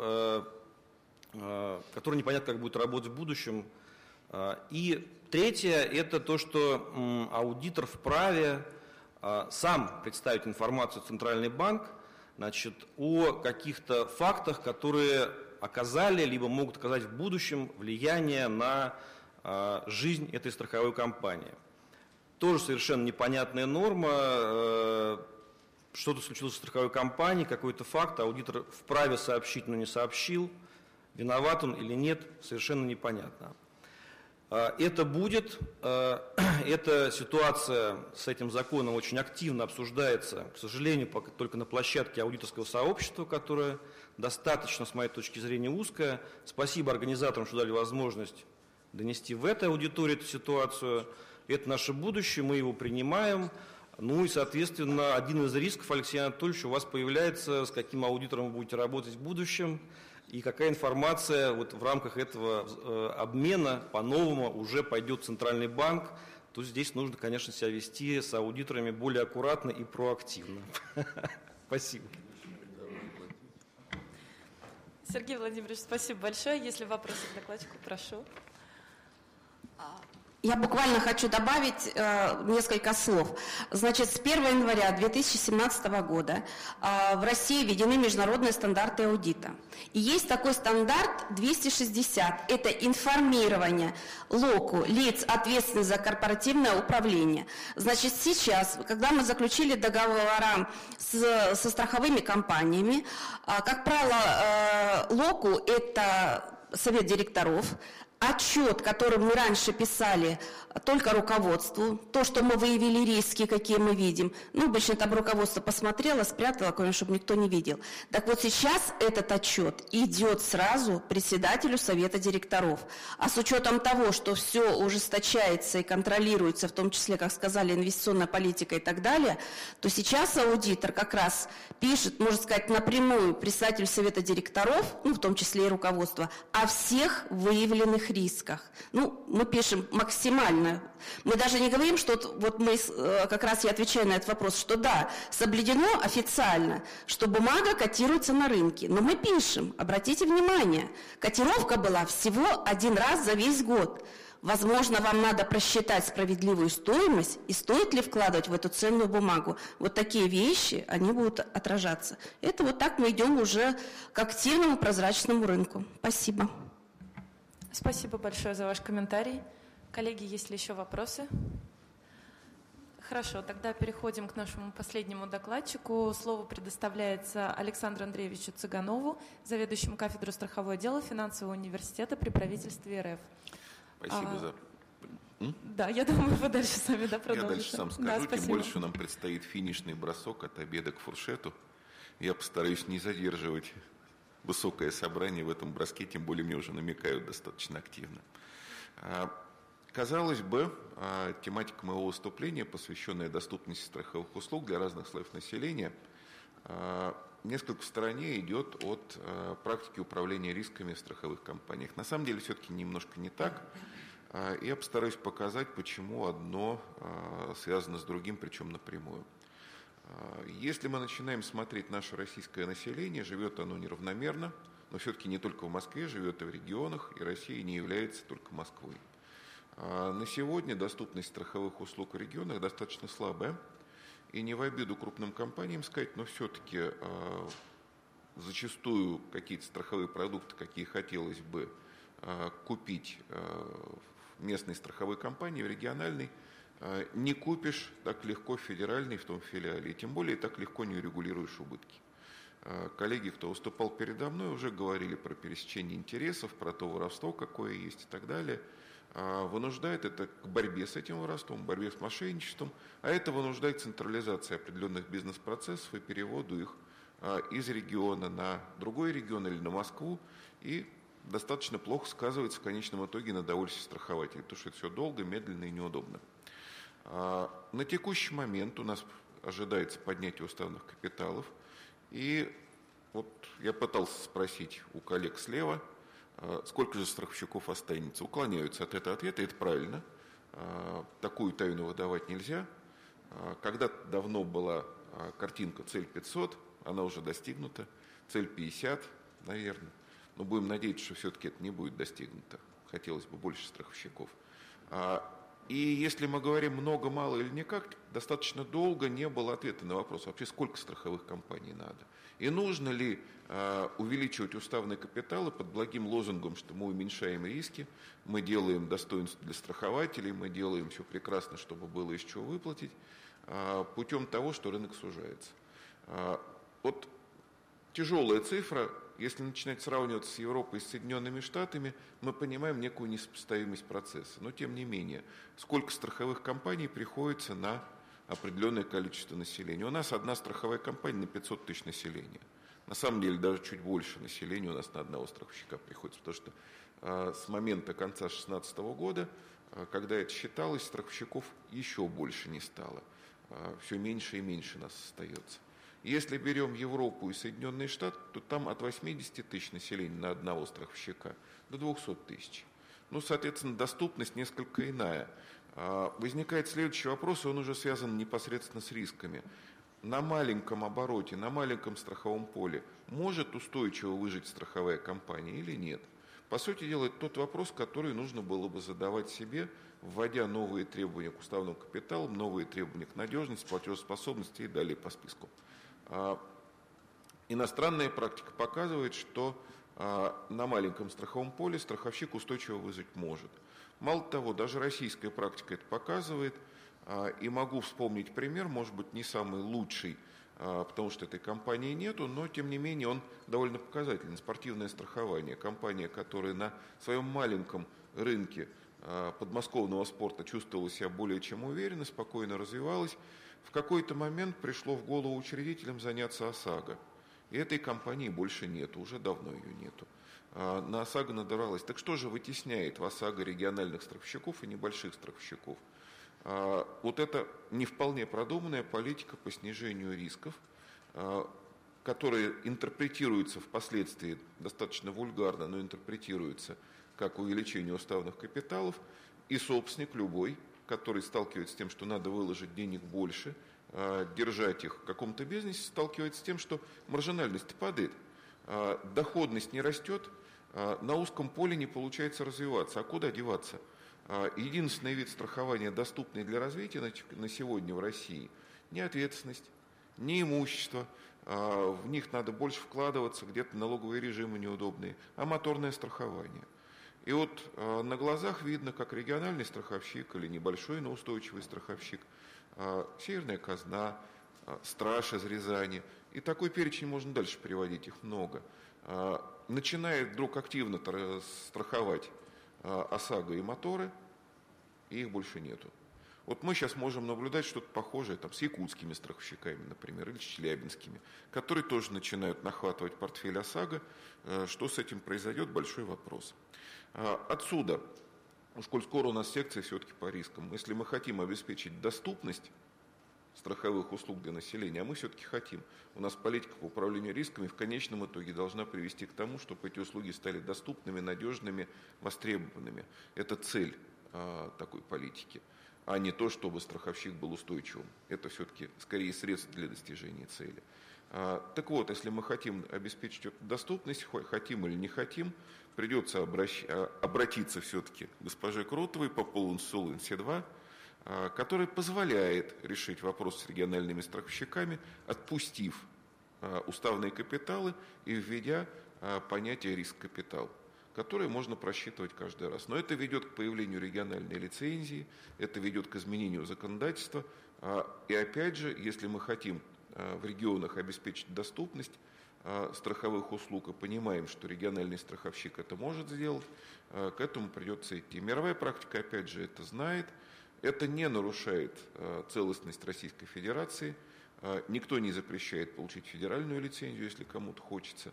которая непонятно, как будет работать в будущем. И третье – это то, что аудитор вправе сам представить информацию в Центральный банк, значит, о каких-то фактах, которые оказали, либо могут оказать в будущем влияние на жизнь этой страховой компании. Тоже совершенно непонятная норма. Что-то случилось в страховой компании, какой-то факт, аудитор вправе сообщить, но не сообщил. Виноват он или нет, совершенно непонятно. Это будет, эта ситуация с этим законом очень активно обсуждается, к сожалению, только на площадке аудиторского сообщества, которое достаточно, с моей точки зрения, узкое. Спасибо организаторам, что дали возможность донести в этой аудитории эту ситуацию. Это наше будущее, мы его принимаем. Ну и, соответственно, один из рисков, Алексей Анатольевич, у вас появляется, с каким аудитором вы будете работать в будущем, и какая информация вот в рамках этого обмена по-новому уже пойдет в Центральный банк, то здесь нужно, конечно, себя вести с аудиторами более аккуратно и проактивно. Спасибо. Сергей Владимирович, спасибо большое. Если вопросы к докладчику, прошу. Я буквально хочу добавить несколько слов. Значит, с 1 января 2017 года в России введены международные стандарты аудита. И есть такой стандарт 260. Это информирование ЛОКу, лиц, ответственных за корпоративное управление. Значит, сейчас, когда мы заключили договора со страховыми компаниями, как правило, ЛОКу – это совет директоров, отчет, который мы раньше писали только руководству, то, что мы выявили риски, какие мы видим, обычно там руководство посмотрело, спрятало, чтобы никто не видел. Так вот сейчас этот отчет идет сразу председателю совета директоров. А с учетом того, что все ужесточается и контролируется, в том числе, как сказали, инвестиционная политика и так далее, то сейчас аудитор как раз пишет, можно сказать, напрямую председателю совета директоров, в том числе и руководство, о всех выявленных рисках. Мы пишем максимально. Мы даже не говорим, что вот мы, как раз я отвечаю на этот вопрос, что да, соблюдено официально, что бумага котируется на рынке. Но мы пишем, обратите внимание, котировка была всего 1 раз за весь год. Возможно, вам надо просчитать справедливую стоимость и стоит ли вкладывать в эту ценную бумагу. Вот такие вещи, они будут отражаться. Это вот так мы идем уже к активному прозрачному рынку. Спасибо. Спасибо большое за ваш комментарий. Коллеги, есть ли еще вопросы? Хорошо, тогда переходим к нашему последнему докладчику. Слово предоставляется Александру Андреевичу Цыганову, заведующему кафедрой страховое дело финансового университета при правительстве РФ. Спасибо за... Да, я думаю, вы дальше сами продолжите. Я дальше сам скажу, тем больше нам предстоит финишный бросок от обеда к фуршету. Я постараюсь не задерживать высокое собрание в этом броске, тем более мне уже намекают достаточно активно. Казалось бы, тематика моего выступления, посвященная доступности страховых услуг для разных слоев населения, несколько в стороне идет от практики управления рисками в страховых компаниях. На самом деле все-таки немножко не так. Я постараюсь показать, почему одно связано с другим, причем напрямую. Если мы начинаем смотреть наше российское население, живет оно неравномерно, но все-таки не только в Москве, живет и в регионах, и Россия не является только Москвой. На сегодня доступность страховых услуг в регионах достаточно слабая, и не в обиду крупным компаниям сказать, но все-таки зачастую какие-то страховые продукты, какие хотелось бы купить в местной страховой компании, в региональной, не купишь так легко в федеральной, в том филиале, и тем более так легко не урегулируешь убытки. Коллеги, кто выступал передо мной, уже говорили про пересечение интересов, про то воровство, какое есть и так далее. Вынуждает это к борьбе с этим воровством, борьбе с мошенничеством, а это вынуждает централизацию определенных бизнес-процессов и переводу их из региона на другой регион или на Москву, и достаточно плохо сказывается в конечном итоге на довольстве страхователей, потому что это все долго, медленно и неудобно. На текущий момент у нас ожидается поднятие уставных капиталов, и вот я пытался спросить у коллег слева, сколько же страховщиков останется. Уклоняются от этого ответа, и это правильно. Такую тайну выдавать нельзя. Когда-то давно была картинка «Цель 500», она уже достигнута. Цель 50, наверное. Но будем надеяться, что все-таки это не будет достигнуто. Хотелось бы больше страховщиков. И если мы говорим много, мало или никак, достаточно долго не было ответа на вопрос, вообще сколько страховых компаний надо. И нужно ли увеличивать уставные капиталы под благим лозунгом, что мы уменьшаем риски, мы делаем достоинство для страхователей, мы делаем все прекрасно, чтобы было из чего выплатить, путем того, что рынок сужается. Вот тяжелая цифра, если начинать сравнивать с Европой и с Соединенными Штатами, мы понимаем некую несопоставимость процесса. Но тем не менее, сколько страховых компаний приходится на определенное количество населения. У нас одна страховая компания на 500 тысяч населения. На самом деле даже чуть больше населения у нас на одного страховщика приходится, потому что с момента конца 2016 года, когда это считалось, страховщиков еще больше не стало. Все меньше и меньше нас остается. Если берем Европу и Соединенные Штаты, то там от 80 тысяч населения на одного страховщика до 200 тысяч. Ну, соответственно, доступность несколько иная. Возникает следующий вопрос, и он уже связан непосредственно с рисками. На маленьком обороте, на маленьком страховом поле может устойчиво выжить страховая компания или нет? По сути дела, это тот вопрос, который нужно было бы задавать себе, вводя новые требования к уставным капиталам, новые требования к надежности, платежеспособности и далее по списку. Иностранная практика показывает, что на маленьком страховом поле страховщик устойчиво выжить может. Мало того, даже российская практика это показывает, и могу вспомнить пример, может быть, не самый лучший, потому что этой компании нету, но, тем не менее, он довольно показательный. Спортивное страхование. Компания, которая на своем маленьком рынке подмосковного спорта чувствовала себя более чем уверенно, спокойно развивалась, в какой-то момент пришло в голову учредителям заняться ОСАГО. И этой компании больше нету, уже давно ее нету. На ОСАГО надралась. Так что же вытесняет в ОСАГО региональных страховщиков и небольших страховщиков? Вот это не вполне продуманная политика по снижению рисков, которая интерпретируется впоследствии достаточно вульгарно, но интерпретируется как увеличение уставных капиталов, и собственник любой, который сталкивается с тем, что надо выложить денег больше, держать их в каком-то бизнесе, сталкивается с тем, что маржинальность падает, доходность не растет, на узком поле не получается развиваться. А куда деваться? Единственный вид страхования, доступный для развития на сегодня в России, не ответственность, не имущество, в них надо больше вкладываться, где-то налоговые режимы неудобные, а моторное страхование. И вот на глазах видно, как региональный страховщик или небольшой, но устойчивый страховщик, Северная Казна, Страж из Рязани, и такой перечень можно дальше приводить, их много, начинает вдруг активно страховать ОСАГО и моторы, и их больше нету. Вот мы сейчас можем наблюдать что-то похожее там, с якутскими страховщиками, например, или с челябинскими, которые тоже начинают нахватывать портфель ОСАГО. Что с этим произойдет, большой вопрос. Отсюда, коль скоро у нас секция все-таки по рискам, если мы хотим обеспечить доступность страховых услуг для населения, а мы все-таки хотим, у нас политика по управлению рисками в конечном итоге должна привести к тому, чтобы эти услуги стали доступными, надежными, востребованными. Это цель такой политики, а не то, чтобы страховщик был устойчивым. Это все-таки скорее средство для достижения цели. Так вот, если мы хотим обеспечить эту доступность, хотим или не хотим, придется обратиться все-таки к госпоже Кротовой по полу Инсолвенси-2, который позволяет решить вопрос с региональными страховщиками, отпустив уставные капиталы и введя понятие риск-капитал, которые можно просчитывать каждый раз. Но это ведет к появлению региональной лицензии, это ведет к изменению законодательства. И опять же, если мы хотим в регионах обеспечить доступность страховых услуг и понимаем, что региональный страховщик это может сделать, к этому придется идти. Мировая практика, опять же, это знает. Это не нарушает целостность Российской Федерации. Никто не запрещает получить федеральную лицензию, если кому-то хочется.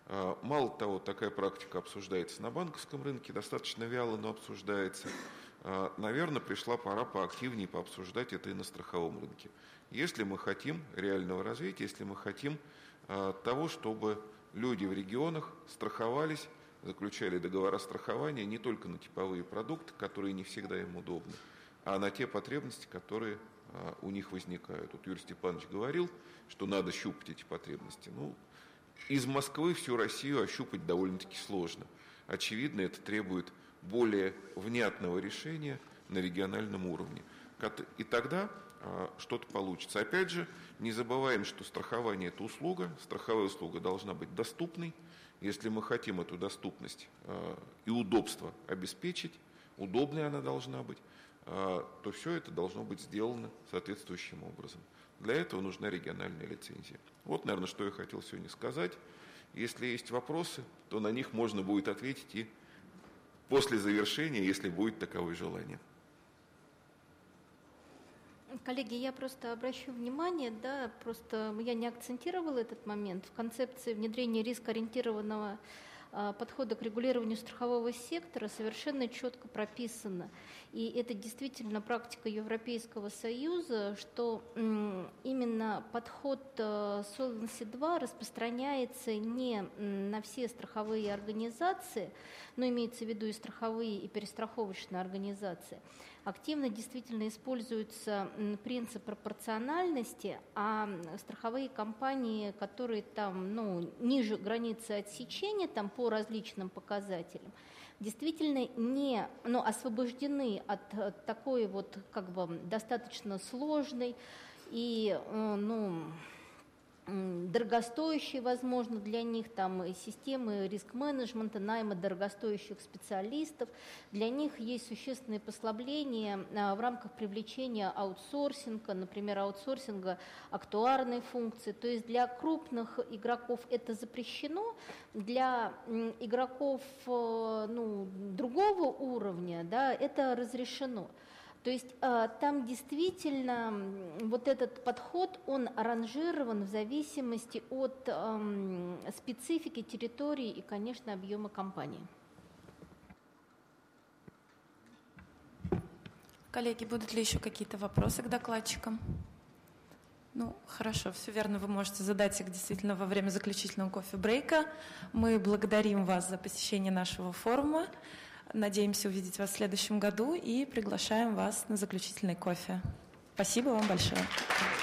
Мало того, такая практика обсуждается на банковском рынке, достаточно вяло, но обсуждается. Наверное, пришла пора поактивнее пообсуждать это и на страховом рынке. Если мы хотим реального развития, если мы хотим того, чтобы люди в регионах страховались, заключали договора страхования не только на типовые продукты, которые не всегда им удобны, а на те потребности, которые у них возникают. Вот Юрий Степанович говорил, что надо щупать эти потребности. Ну, из Москвы всю Россию ощупать довольно-таки сложно. Очевидно, это требует более внятного решения на региональном уровне. И тогда что-то получится. Опять же, не забываем, что страхование – это услуга. Страховая услуга должна быть доступной. Если мы хотим эту доступность и удобство обеспечить, удобной она должна быть, то все это должно быть сделано соответствующим образом. Для этого нужна региональная лицензия. Вот, наверное, что я хотел сегодня сказать. Если есть вопросы, то на них можно будет ответить и после завершения, если будет таковое желание. Коллеги, я просто обращу внимание, да, просто я не акцентировала этот момент. В концепции внедрения рискоориентированного подхода к регулированию страхового сектора совершенно четко прописано. И это действительно практика Европейского Союза, что именно подход Solvency-2 распространяется не на все страховые организации, но имеется в виду и страховые, и перестраховочные организации. Активно действительно используется принцип пропорциональности, а страховые компании, которые там, ниже границы отсечения, там по различным показателям, действительно не, освобождены от такой вот достаточно сложной и дорогостоящей, возможно, для них там и системы риск-менеджмента, найма дорогостоящих специалистов. Для них есть существенные послабления в рамках привлечения аутсорсинга, например, аутсорсинга актуарной функции. То есть для крупных игроков это запрещено, для игроков другого уровня, да, это разрешено. То есть там действительно вот этот подход, он ранжирован в зависимости от специфики территории и, конечно, объема компании. Коллеги, будут ли еще какие-то вопросы к докладчикам? Хорошо, все верно, вы можете задать их действительно во время заключительного кофе-брейка. Мы благодарим вас за посещение нашего форума. Надеемся увидеть вас в следующем году и приглашаем вас на заключительный кофе. Спасибо вам большое.